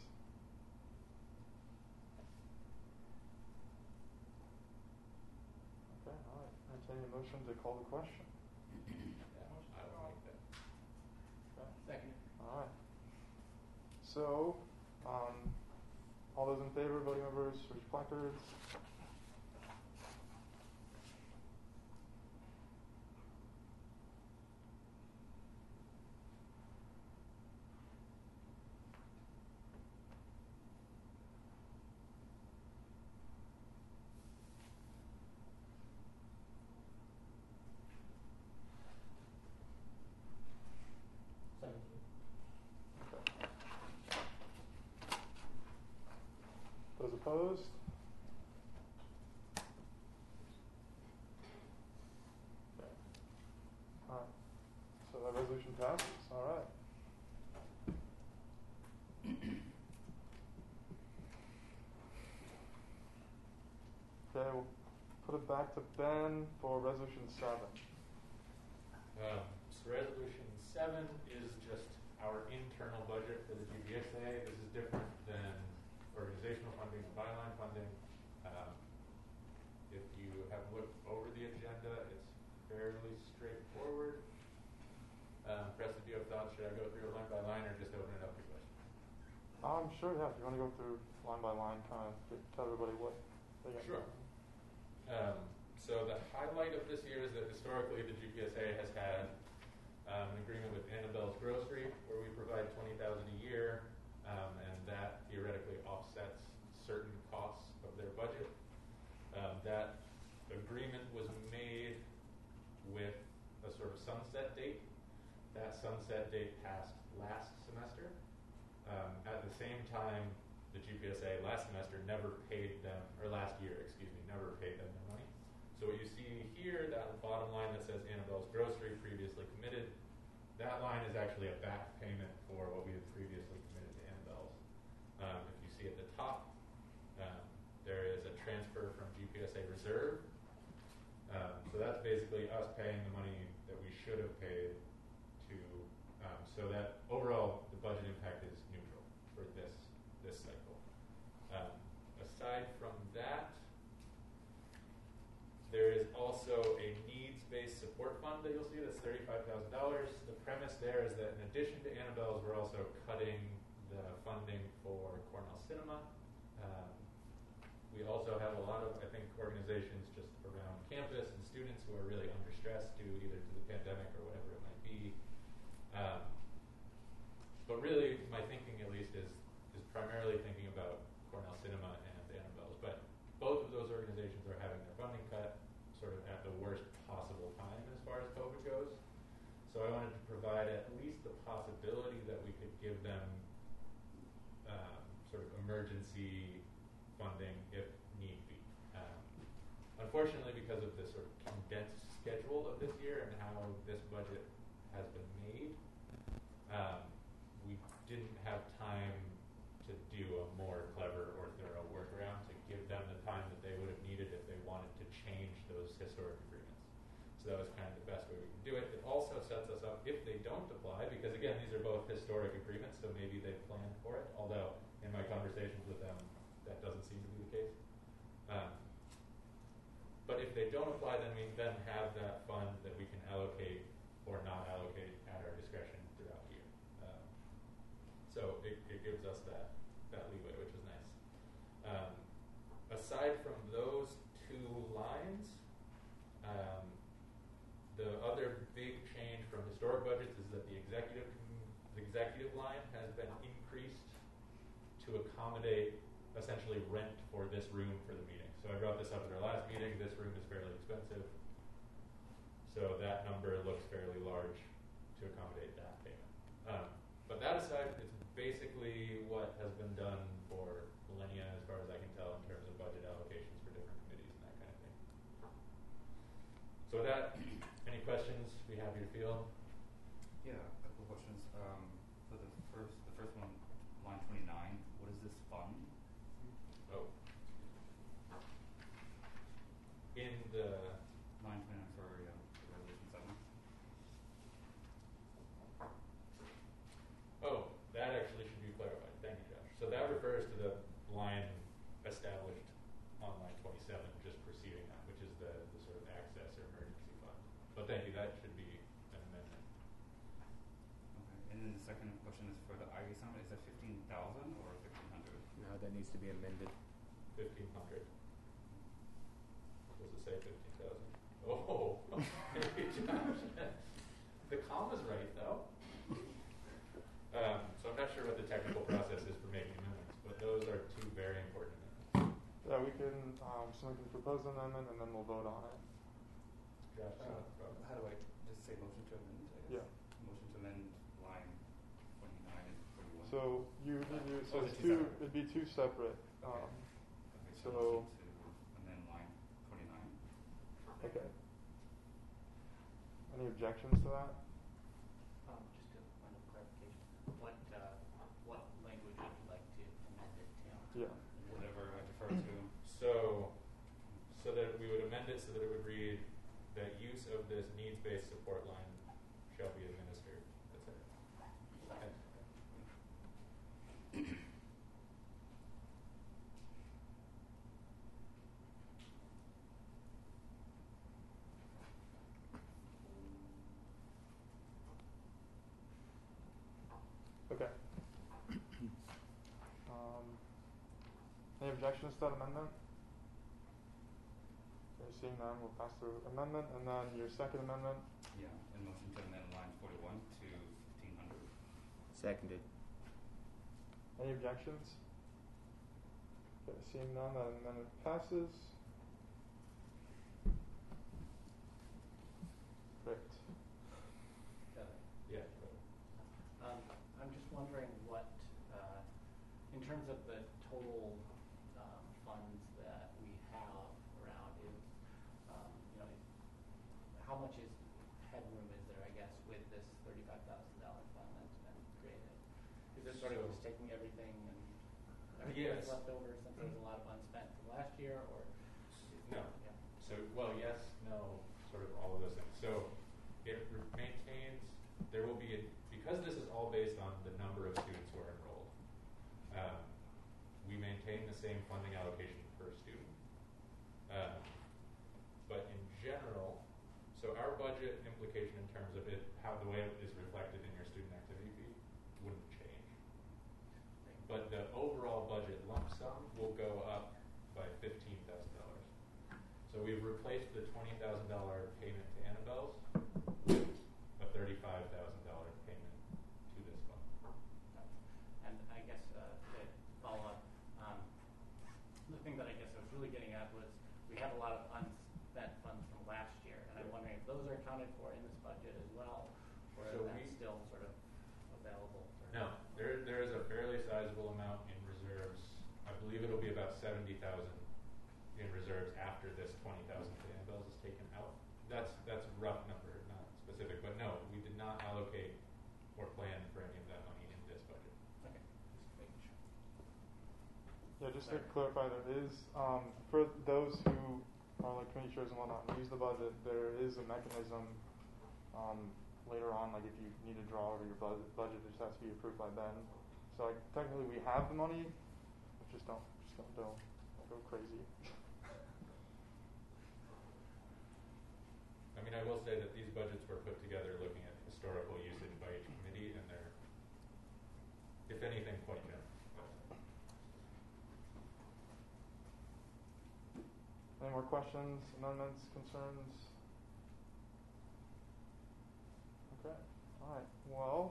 Okay, all right. Entertain a motion to call the question. I will make that. Okay. Second. All right. So, all those in favor, voting members, raise your placards. Those opposed? Okay. All right. So that resolution passes. All right. Okay, we'll put it back to Ben for resolution 7. So resolution 7 is just our internal budget for the GPSA. This is different than organizational funding and byline funding. If you have looked over the agenda, it's fairly straightforward. Preston, do you have thoughts? Should I go through it line by line or just open it up to questions? Sure, yeah, if you want to go through line by line, kind of tell everybody what they get. Sure. So the highlight of this year is that historically the GPSA has had an agreement with Annabelle's Grocery where we provide $20,000 a year, and that theoretically offsets certain costs of their budget. That agreement was made with a sort of sunset date. That sunset date passed last semester. At the same time, the GPSA last semester never paid them, or last year, excuse me, never paid them their money. So what you see here, that bottom line that says Annabelle's Grocery previously committed, that line is actually a back payment for what we had previously committed to Annabelle's. If you see at the top, there is a transfer from GPSA Reserve. So that's basically us paying the money that we should have paid to, so that overall the budget impact is neutral for this cycle. Aside from that, there is also a needs-based support fund that you'll see that's $35,000. The premise there is that in addition to Annabelle's, we're also cutting the funding for Cornell Cinema. We also have a lot of, I think, organizations just around campus and students who are really under stress due either to the pandemic or whatever it might be. But really, my thinking at least is primarily thinking about Cornell Cinema and Annabelle's. But both of those organizations are having their funding cut sort of at the worst possible time as far as COVID goes. So I wanted to provide at least the possibility that we could give them sort of emergency funding if need be. Unfortunately, because of this sort of condensed schedule of this year and how this budget has been made, we didn't have time to do a more clever or thorough workaround to give them the time that they would have needed if they wanted to change those historic agreements. So that was kind of the best way we can do it. It also sets us up if they don't apply, because again, these are both historic agreements, so maybe they planned for it, although in my conversations with them, that doesn't seem to be the case. But if they don't apply, then we then have that fund that we can allocate or not allocate at our discretion throughout the year. So it gives us that leeway, which is nice. Aside from those two lines, the other big change from historic budgets is that the executive line has been increased to accommodate essentially rent for this room for the meeting. So I brought this up at our last meeting. This room is fairly expensive. So that number looks fairly large to accommodate that payment. But that aside, it's basically what has been done for millennia as far as I can tell in terms of budget allocations for different committees and that kind of thing. So with that, any questions? Be happy to field. Yeah, a couple of questions. For the first one, line 29, what is this fund? Oh. In the line 29 for resolution 7. Oh, that actually should be clarified. Thank you, Josh. So that refers to the line established on line 27, just preceding that, which is the sort of access or emergency fund. But thank you, that should be an amendment. Okay, and then the second question is for the Ivy Summit. Is that 15,000 or 1,500? No, that needs to be amended. 1,500. Does it say 15,000? Oh, okay, Josh. The comma's right, though. So I'm not sure what the technical process is for making amendments, but those are two very important amendments. Yeah, we can, someone can propose an amendment and then we'll vote on it. Josh, How do I just say motion to amend? I guess? Yeah. Motion to amend line 29 and 41. So you need to, so Oh, it's it's two separate. it'd be two separate. Okay, so motion to amend line 29. okay. Any objections to that? Just a point of clarification. What language would you like to amend it to? Yeah. Whatever I defer to. So that we would amend it so that it would read that use of this needs-based support line shall be administered, etc. Okay. Any objections to that amendment? Okay, seeing none, we'll pass the amendment, and then your second amendment. Yeah, and motion to amend line 41 to 1500. Seconded. Any objections? Okay, seeing none, that amendment passes. Great. Yeah. I'm just wondering what, in terms of the total funds that we have around, how much headroom is there, I guess, with this $35,000 fund that's been created? Is it sort of just taking everything and everything that's left over since there's a lot of unspent from last year, or? No. Yeah. So, well, yes, no, sort of all of those things. So it maintains, there will be, because this is all based on the number of students who are enrolled, we maintain the same funding allocation per student. But in general, so our budget implication in terms of it, how the way it is reflected in your student activity fee wouldn't change. But the overall budget lump sum will go up by $15,000. So we've replaced the $20,000 payment to Annabelle's with a $35,000 payment to this fund. And I guess to follow up, the thing that I guess I was really getting at was we have a lot of unspent funds from last year, and I'm wondering if those are accounted for in this budget as well, or So is that still sort of available? No, there is a fairly sizable amount in reserves. I believe it'll be about 70,000 in reserves after this 20,000 to Annabelle's is taken out. That's a rough number, not specific, but no, we did not allocate or plan for any of that money in this budget. Okay, just making sure. Yeah, just to clarify, there is, for those who are like community chairs and whatnot, and use the budget, there is a mechanism later on, like if you need to draw over your budget, it just has to be approved by Ben. So like, technically we have the money, but just don't go crazy. I mean, I will say that these budgets were put together looking at historical usage by each committee, and they're, if anything, quite generous. Any more questions, amendments, concerns? Okay, all right. Well,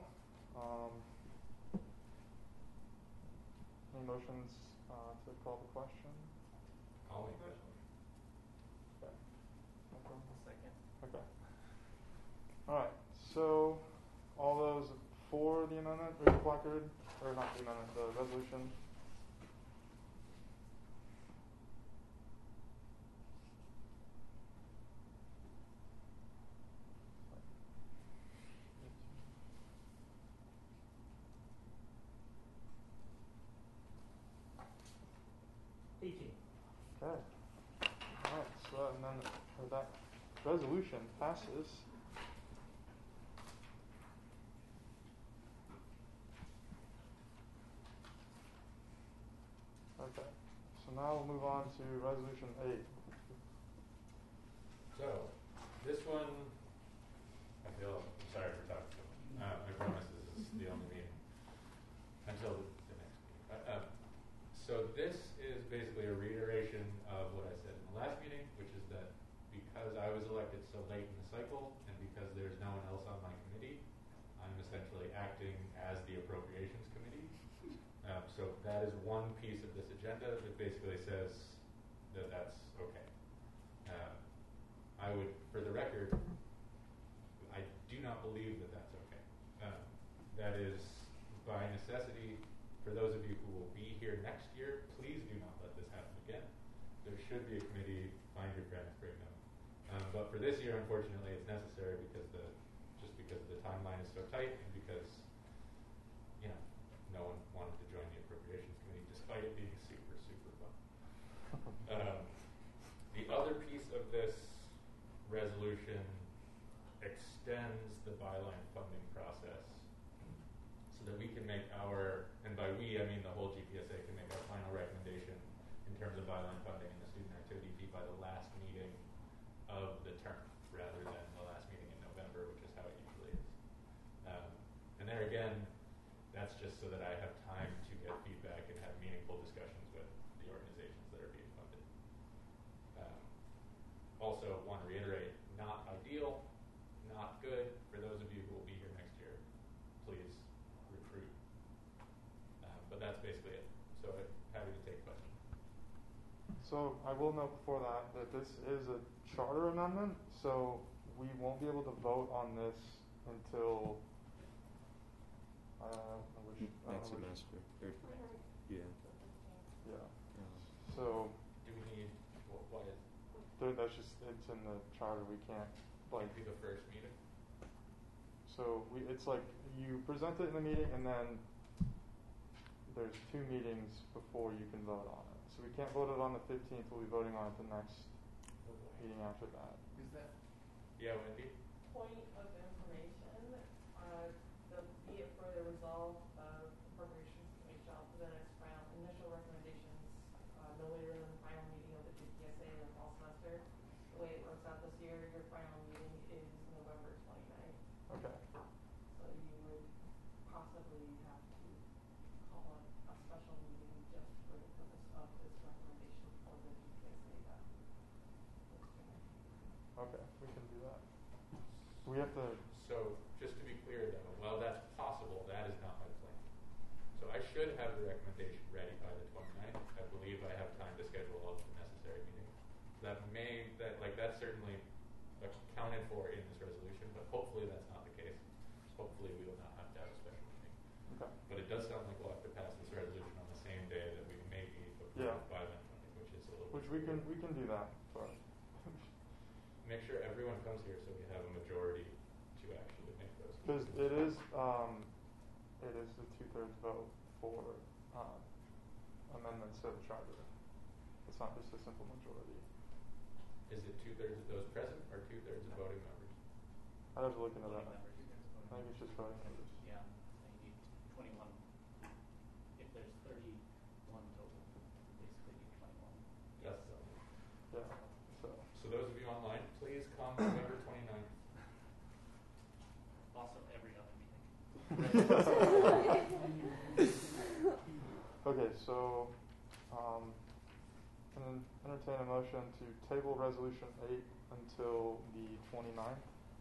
any motions to call the question? I'll make that motion. Okay. Okay. Second. Okay. All right. So, all those for the amendment, or the placard, or not the amendment, the resolution? Okay. All right. So that amendment, or that resolution passes. Okay. So now we'll move on to resolution 8. So, this one, I'm sorry for talking so much. I promise this is the only meeting until the next meeting. So this is basically a reiteration of what I said in the last meeting, which is that because I was elected so late in the cycle, and because there's no one else on my committee, I'm essentially acting as the appropriations committee. So that is one piece of this agenda that basically says that that's okay. I would, for the record, I do not believe that that's okay. That is by necessity. For those of you who will be here next year, please do not let this happen again. There should be a committee. Find your friends, bring them. But for this year, unfortunately, it's necessary because because the timeline is so tight, and because no one wanted to join the appropriations committee, despite it being super, super fun. The other piece of this resolution extends the byline funding process so that we can make our, and by we I mean the whole GPSA, can make our final recommendation in terms of byline funding and the student activity fee by the last meeting of the term, rather than the last meeting in November, which is how it usually is. And there again, that's just so that I have time to get feedback and have meaningful discussions with the basically it. So I'm happy to take questions. So I will note before that this is a charter amendment, so we won't be able to vote on this until Next semester. Yeah. Yeah. So Do we need, what is, that's just, it's in the charter. We can't like be the first meeting? So it's like you present it in the meeting, and then there's 2 meetings before you can vote on it. So we can't vote it on the 15th. We'll be voting on it the next meeting after that. Is that? Yeah, Wendy? Point of information, be it further resolved, appropriations committee shall present its initial recommendations no later than the final meeting of the GPSA in the fall semester. The way it works out this year, your final meeting is November 29th. Okay. So you would possibly have to call a special meeting just for the purpose of this recommendation for the GPSA Okay, we can do that. We have to. So, just to be clear though, while that's possible, that is not my plan. So I should have the recommendation ready by the 29th. I believe I have time to schedule all of the necessary meetings. That's certainly accounted for in this resolution, but hopefully that's not the case. Hopefully we will not have to have a special meeting. Okay. But it does sound like we'll have to pass this resolution on the same day that we may be approved by then, which is a little Which bit we can do that, but make sure everyone comes here so we have a majority to actually make those. because it is the 2/3 vote for amendments to the charter. It's not just a simple majority. Is it 2/3 of those present or 2/3 of voting members? I'd have to look into that. Voting members. I think it's just voting members. Yeah, you need 21. If there's 31 total, you basically need 21. Yes. Yeah. So those of you online, please come November 29th. Also, every other meeting. Okay, so can entertain a motion to table resolution 8 until the 29th.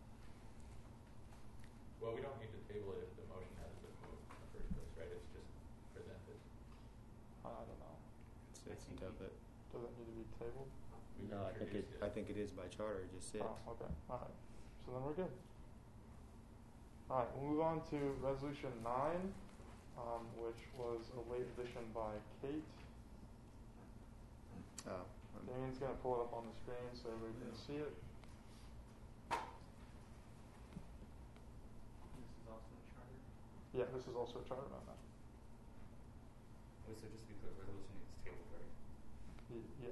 Well, we don't need to table it if the motion hasn't been moved in the first place, right? It's just presented. I don't know. It's indefinite. Does it need to be tabled? We No, introduced I think it is by charter. It just says. Oh, okay. All right. So then we're good. All right, we'll move on to resolution 9, which was a late addition by Kate. Damien's going to pull it up on the screen so everybody can see it. This is also a charter. Yeah, this is also a charter amendment. Wait, so just to be clear, resolution is tabled, right? Yeah.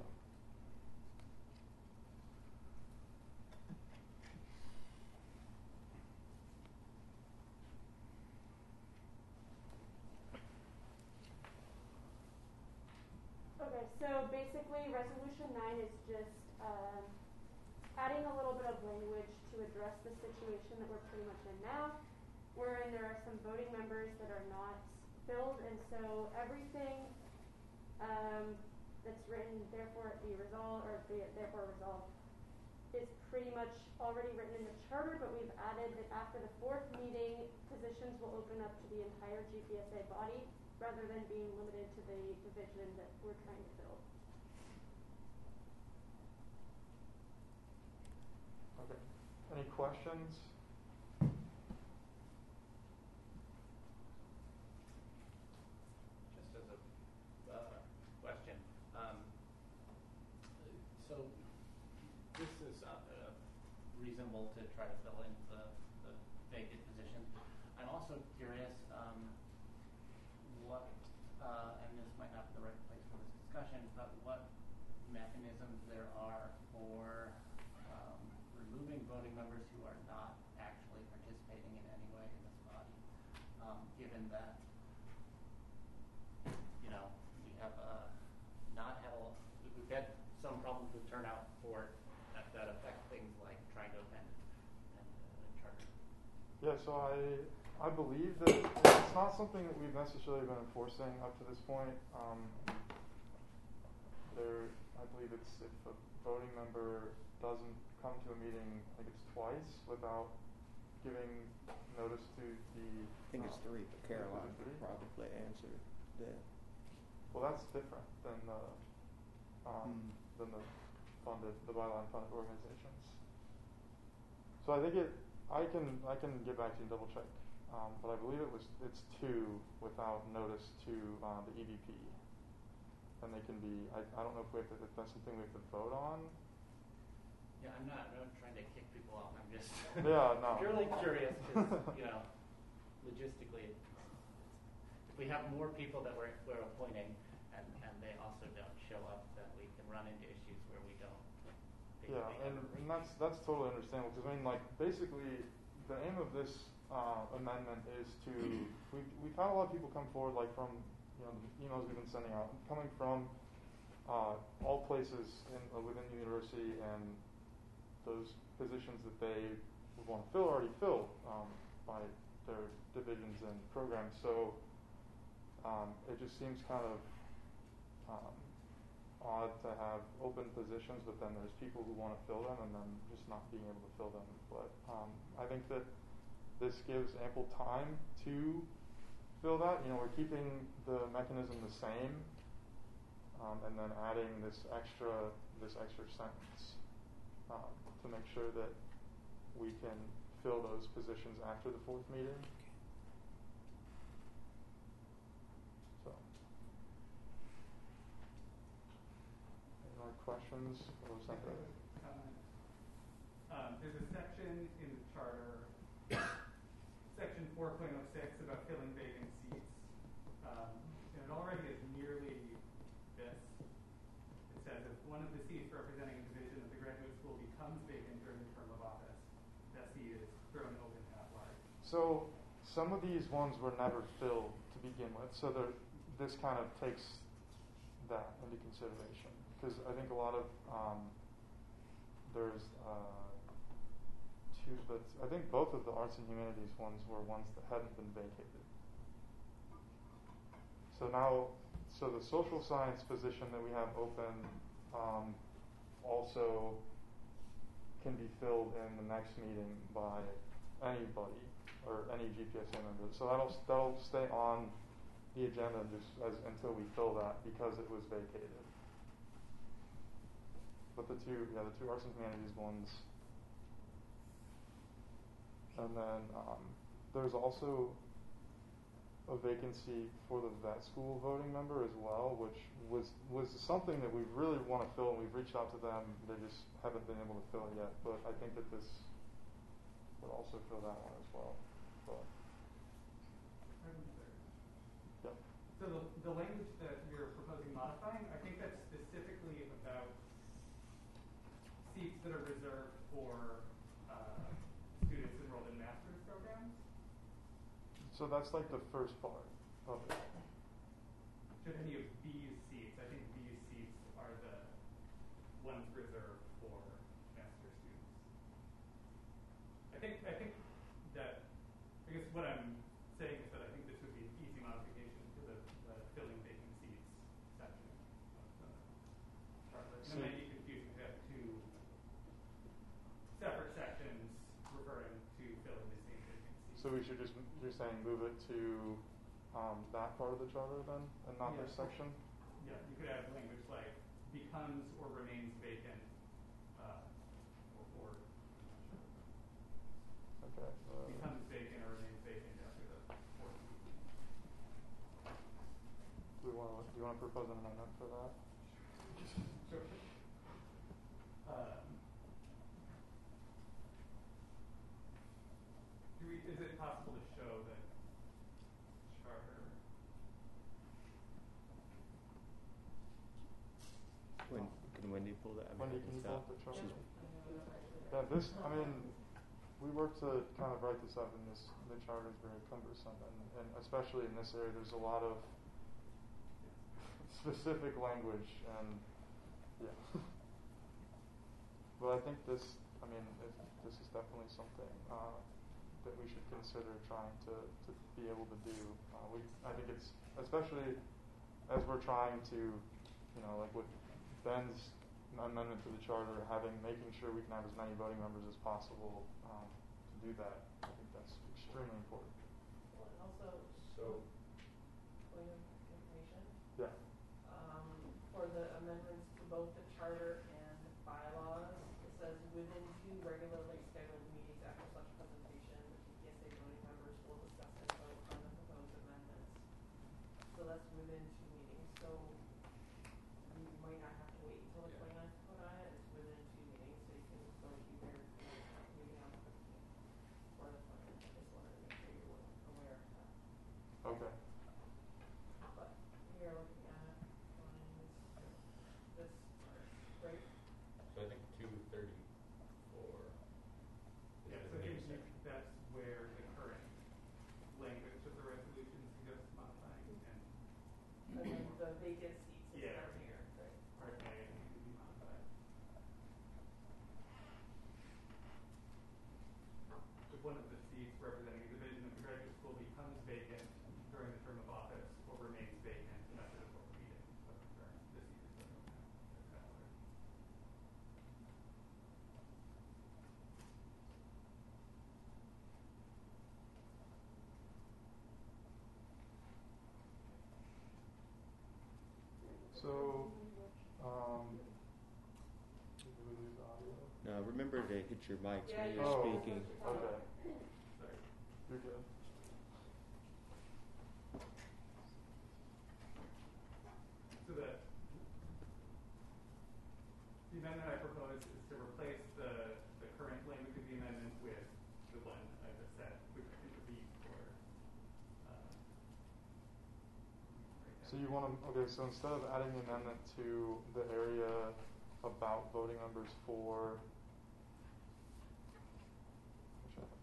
Okay, so basically resolution 9 is just adding a little bit of language to address the situation that we're pretty much in now, wherein there are some voting members that are not filled, and so everything that's written, therefore it be resolved, or be it therefore resolved, is pretty much already written in the charter, but we've added that after the 4th meeting, positions will open up to the entire GPSA body, rather than being limited to the division that we're trying to fill. Okay. Any questions? Just as a question, so this is reasonable to try to fill in the vacant position. I'm also curious what, and this might not be the right place for this discussion, but what mechanisms there are for removing voting members who are not actually participating in any way in this body, given that we have we've had some problems with turnout for that affect things like trying to amend charter. Yeah, so I believe that it's not something that we've necessarily been enforcing up to this point. I believe it's if a voting member doesn't come to a meeting, I think it's twice, without giving notice to the. I think it's 3, but Caroline could probably answer that. Well, that's different than the byline funded organizations. So I think I can get back to you and double check, but I believe it's 2 without notice to the EVP, and they can be. I don't know if that's something we have to vote on. Yeah, I'm not trying to kick people off. I'm just Yeah, no. purely curious because logistically, if we have more people that we're appointing and they also don't show up, then we can run into issues where we don't. Yeah, and that's totally understandable because I mean, like, basically, the aim of this amendment is to we've had a lot of people come forward, like from the emails we've been sending out, coming from all places within the university, and those positions that they would want to fill are already filled by their divisions and programs. So it just seems kind of odd to have open positions, but then there's people who want to fill them and then just not being able to fill them. But I think that this gives ample time to fill that. We're keeping the mechanism the same, and then adding this extra sentence to make sure that we can fill those positions after the 4th meeting. So, any more questions? Or something? There's a section in the charter, section 4.06, about filling vacant seats. And it already is nearly this. It says if one of the seats representing a division of the graduate school becomes vacant during the term of office, that seat is thrown open at large. So some of these ones were never filled to begin with. So this kind of takes that into consideration, because I think a lot of there's 2, but I think both of the arts and humanities ones were ones that hadn't been vacated. So the social science position that we have open also can be filled in the next meeting by anybody or any GPSA member. So that'll stay on the agenda just until we fill that, because it was vacated. But the two arts and humanities ones. And then there's also a vacancy for the vet school voting member as well, which was something that we really want to fill, and we've reached out to them. They just haven't been able to fill it yet. But I think that this would also fill that one as well. But, yeah. So the language that you're proposing modifying, I think that's specifically about seats that are reserved for students enrolled in master's programs. So that's like the first part of it. Should any of these seats, I think these seats are the ones reserved for master's students. I think that, I guess what I'm saying is that I think this would be an easy modification to the filling vacant seats section of the charter. It might be confusing to have 2 separate sections referring to filling the same vacant seats. So we should you're saying move it to that part of the charter then, and not this section? Yeah, you could have language like becomes or remains vacant, or okay. Becomes vacant or remains vacant after the 4th meeting. Do you want to propose an amendment for that? Sure. Is it possible to show the charter? Can Wendy pull that? Wendy, can you pull up the charter? Yeah, I mean, we worked to kind of write this up, and the charter is very cumbersome, and especially in this area, there's a lot of specific language, and yeah. But I think this is definitely something that we should consider trying to be able to do. I think it's, especially as we're trying to, like with Ben's amendment to the charter, making sure we can have as many voting members as possible to do that. I think that's extremely important. Well, and also, So, point of information. Yeah. charter and bylaws, it says within 2 regularly scheduled meetings after such presentation, the TPSA voting members will discuss and vote on the proposed amendments. So that's within 2 meetings. So you might not have to wait until the 29th to put on it. It's within 2 meetings, so you can vote either meeting on the 15th or the 20th. I just wanted to make sure you were aware of that. Okay. But we are looking at this part, right? So I think 234. Yeah, so I think that's where the current language of the resolution suggests modifying and And then the vacant seats is Yeah. down here, right? Part A I think could be modified. If one of the seats representing a division of the graduate school becomes vacant during the term of office or remains vacant after the 4th meeting of the term, the seat is still open. That's kind of what it is. So, did we lose audio? No, remember to hit your mics Yeah, when you you're Oh, speaking. okay. Sorry. You're good. So the amendment I propose is to replace the current language of the amendment with the one I just said, which I think would be for So you want to, okay, so instead of adding the amendment to the area about voting members for, which I-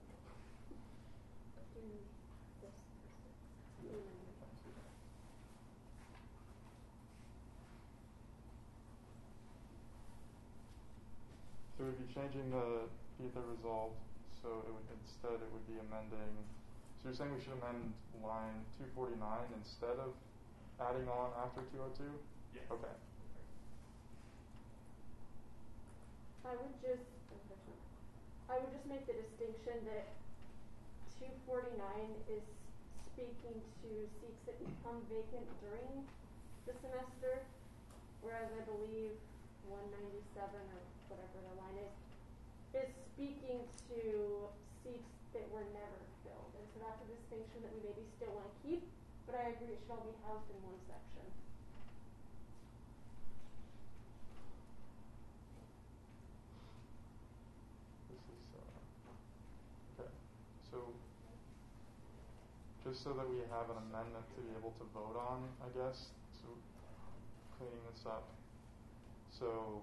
so we'd be changing the be it resolved, so it would instead it would be amending. So you're saying we should amend line 249 instead of adding on after 202? Yes. Okay. I would just make the distinction that 249 is speaking to seats that become vacant during the semester, whereas I believe 197 or whatever the line is speaking to seats that were never filled. And so that's a distinction that we maybe still want to keep, but I agree it should all be housed in one section. This is okay. So just so that we have an amendment to be able to vote on, I guess. So cleaning this up. So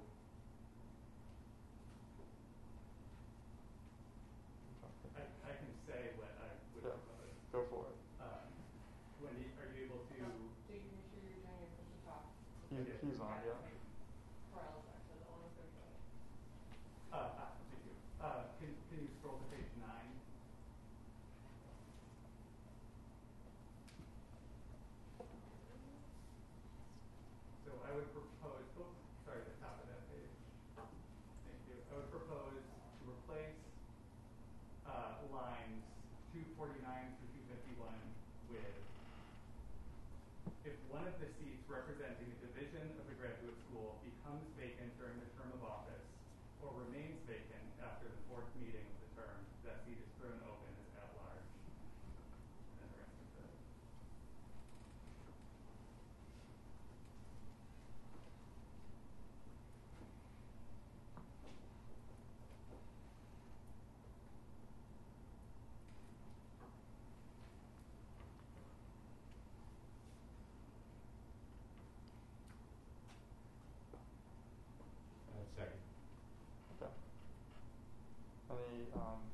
I can say what I would yeah, propose. go for it. Wendy, are you able to? So you can make sure you're doing your push to talk. He's on, yeah. Corral's actually the only thing doing it. Thank you. Can you scroll to page 9? So I would propose, sorry, the top of that page. Thank you. I would propose to replace lines 249 through 251 with, if one of the seats representing a division of the graduate school becomes vacant during the term of office or remains vacant after the 4th meeting of the term, that seat is thrown open as at large. And the rest of the Second. Okay. Any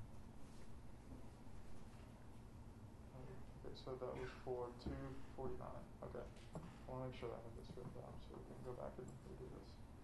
okay, so that was for 249. Okay. I want to make sure that I have this written down so we can go back and redo this.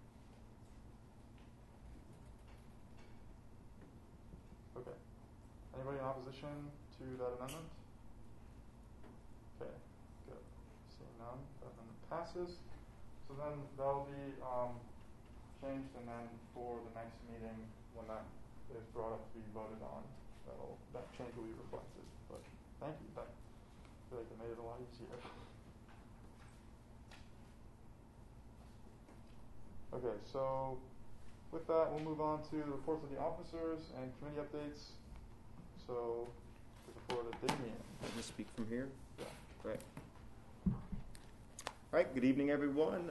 Okay. Anybody in opposition to that amendment? Okay, good. Seeing none, that amendment passes. So then that'll be changed, and then for the next meeting, when that is brought up to be voted on, that change will be reflected. But thank you. I feel like it made it a lot easier. Okay, so with that, we'll move on to the reports of the officers and committee updates. So, the report of Damien. Let me speak from here. Yeah. Great. All right, good evening, everyone.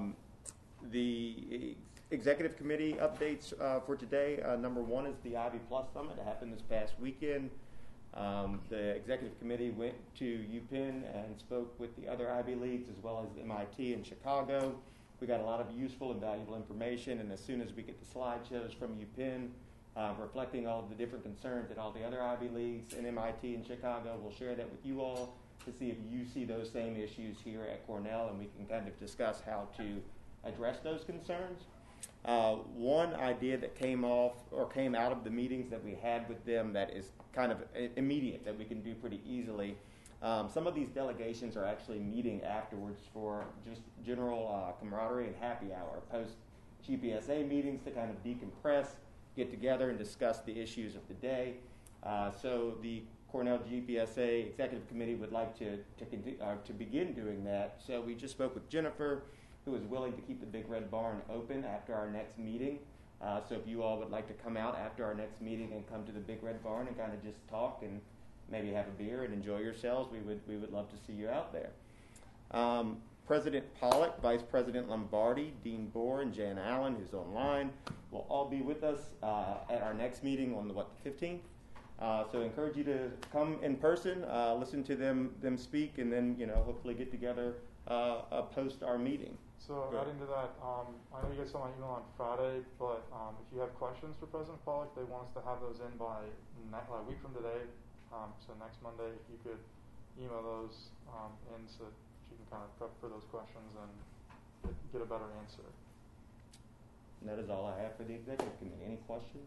The executive committee updates for today. Number one is the Ivy Plus Summit. It happened this past weekend. The executive committee went to UPenn and spoke with the other Ivy Leagues as well as MIT in Chicago. We got a lot of useful and valuable information, and as soon as we get the slideshows from UPenn reflecting all of the different concerns at all the other Ivy Leagues and MIT in Chicago, we'll share that with you all to see if you see those same issues here at Cornell, and we can kind of discuss how to address those concerns. One idea that came out of the meetings that we had with them that is kind of immediate, that we can do pretty easily. Some of these delegations are actually meeting afterwards for just general camaraderie and happy hour, post GPSA meetings to kind of decompress, get together and discuss the issues of the day. So the Cornell GPSA Executive Committee would like to begin doing that. So we just spoke with Jennifer, who is willing to keep the Big Red Barn open after our next meeting. So if you all would like to come out after our next meeting and come to the Big Red Barn and kind of just talk and maybe have a beer and enjoy yourselves, we would love to see you out there. President Pollock, Vice President Lombardi, Dean Bohr, and Jan Allen, who's online, will all be with us at our next meeting on the 15th. So I encourage you to come in person, listen to them speak, and then hopefully get together post our meeting. So adding to that, I know you guys saw my email on Friday, but if you have questions for President Pollock, they want us to have those in by a week from today. So next Monday, if you could email those in so that you can kind of prep for those questions and get a better answer. And that is all I have for the executive committee. Any questions?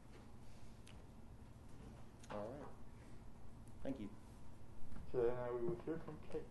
All right. Thank you. Okay, now we will hear from Kate.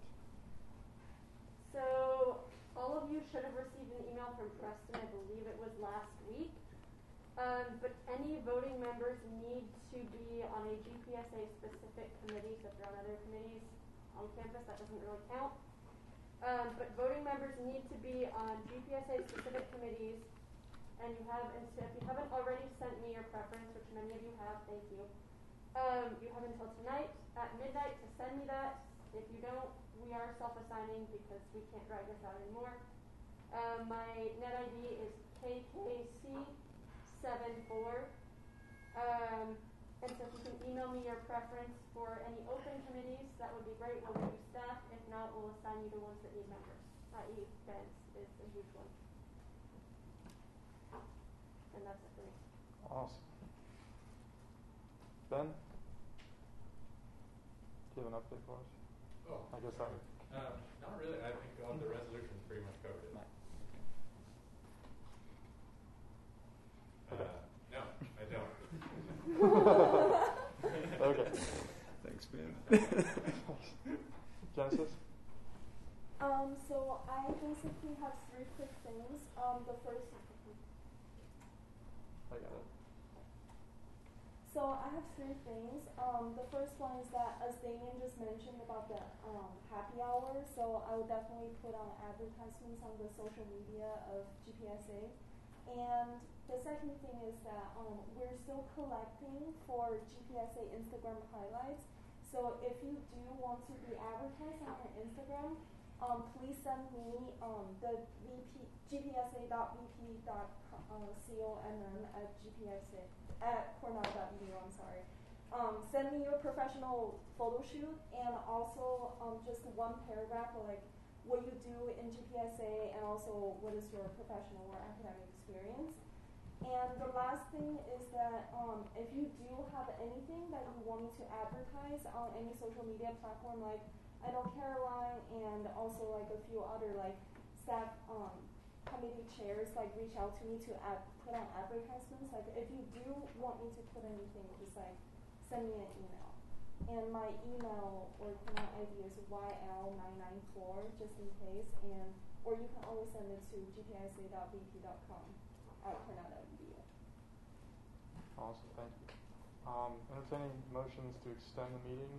So all of you should have received an email from Preston, I believe it was last week. But any voting members need to be on a GPSA specific committee. So if you're on other committees on campus, that doesn't really count. But voting members need to be on GPSA specific committees. And if you haven't already sent me your preference, which many of you have, thank you. You have until tonight at midnight to send me that. If you don't, we are self-assigning because we can't drag this out anymore. My net ID is KKC74. And so if you can email me your preference for any open committees, that would be great. We'll give you staff. If not, we'll assign you to ones that need members, i.e. Ben's is a huge one. And that's it for me. Awesome. Ben? Do you have an update for us? Oh, I guess that would. Not really. I think all the resolutions pretty much covered it. No, I don't. Okay. Thanks, Ben. Genesis? So I basically have three quick things. The first. I got it. So I have three things. The first one is that, as Damien just mentioned about the happy hour, so I will definitely put on advertisements on the social media of GPSA. And the second thing is that we're still collecting for GPSA Instagram highlights. So if you do want to be advertised on your Instagram, please send me the gpsa.vp.conn@Cornell.edu. I'm sorry. Send me your professional photo shoot and also just one paragraph of like what you do in GPSA and also what is your professional or academic experience. And the last thing is that if you do have anything that you want me to advertise on any social media platform, like I know Caroline and also like a few other like staff committee chairs like reach out to me to put on advertisements. Like if you do want me to put anything, just like send me an email. And my email or Cornell ID is YL994 just in case, or you can always send it to gpsa.vp.com@cornell.edu. Awesome, thank you. Entertaining motions to extend the meeting.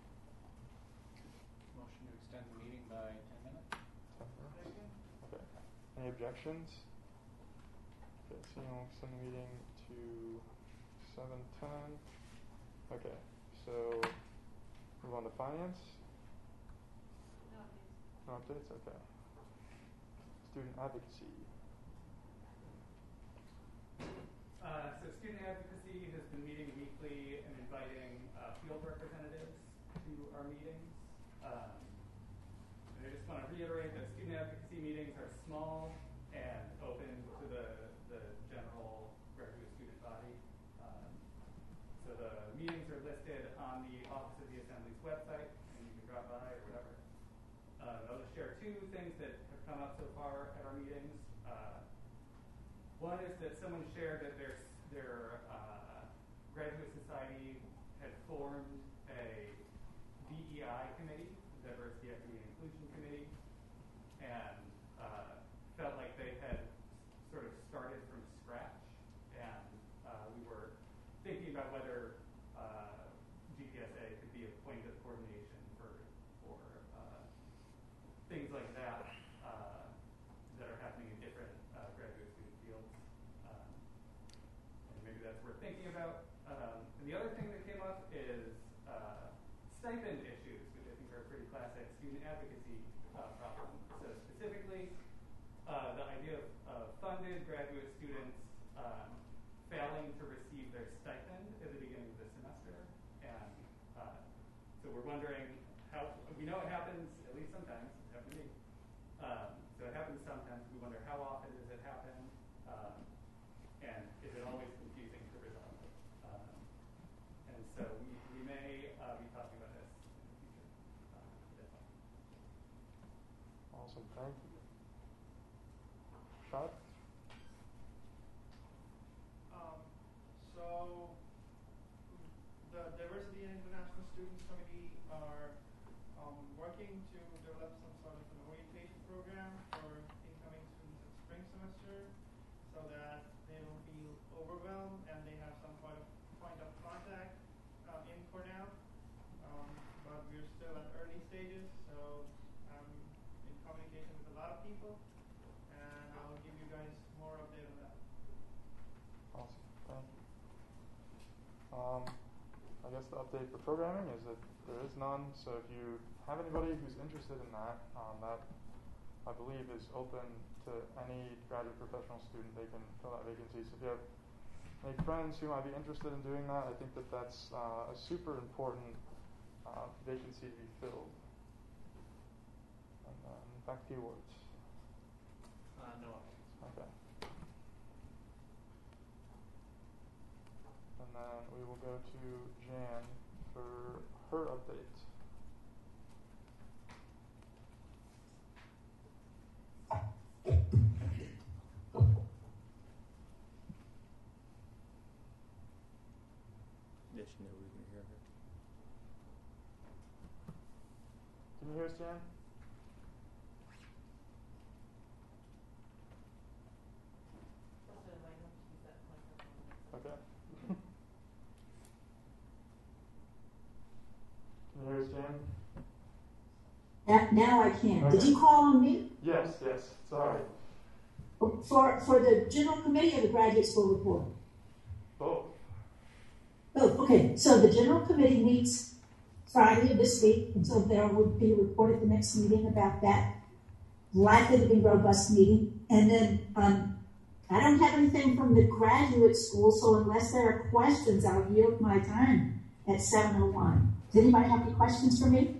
Motion to extend the meeting by 10 minutes. 10 minutes? Okay. Any objections? Okay, so you'll send the meeting to 7:10. Okay, so move on to finance. No updates? Okay. Student advocacy. So student advocacy has been meeting weekly and inviting field representatives to our meetings. And I just want to reiterate that student advocacy meetings are small and open to the general graduate student body. So the meetings are listed on the Office of the Assembly's website, and you can drop by or whatever. I'll just share two things that have come up so far at our meetings. One is that someone shared that their graduate society had formed a DEI committee, Diversity, Equity, and Inclusion Committee, and felt like they had sort of started from scratch. And we were thinking about whether GPSA could be a point of coordination for things like that that are happening in different graduate student fields. And maybe that's worth thinking about. And the other thing that came up is stipend issues, which I think are a pretty classic student advocacy problem. So specifically, the idea of funded graduate students failing to receive their stipend at the beginning of the semester. And so we're wondering how, we know it happens at least sometimes, it happened to me. So it happens sometimes, we wonder how often does it happen, and is it always confusing to resolve it? And so we may be talking about this in the future. Awesome, thank you. Shad? So the Diversity and International Students Committee are working to develop some sort of an orientation program for incoming students in spring semester so that they don't feel overwhelmed and they have some point of contact in Cornell. But we're still at early stages, so I'm in communication with a lot of people, and I'll give you guys more update on that. Awesome, thank you. I guess the update for programming is that there is none, so if you have anybody who's interested in that, that I believe is open to any graduate professional student. They can fill out vacancies. If you have any friends who might be interested in doing that, I think that that's a super important vacancy to be filled. And then back to you, Wards. No updates. Okay. And then we will go to Jan for her update. Yes, you know we can hear her. Can you hear us, Jan? Okay. Can you hear us, Jan? Now I can. Okay. Did you call on me? Yes, sorry. For the general committee or the graduate school report? Both. Both, okay. So the general committee meets Friday of this week, and so there would be a report at the next meeting about that. Likely to be a robust meeting. And then I don't have anything from the graduate school, so unless there are questions, I'll yield my time at 7:01. Does anybody have any questions for me?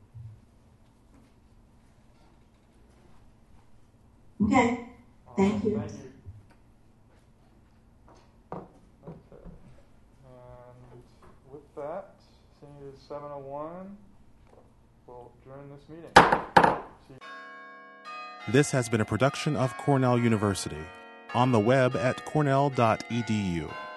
Okay, thank you. Thank you. Okay, and with that, seeing it is 7:01, we'll adjourn this meeting. See you. This has been a production of Cornell University. On the web at cornell.edu.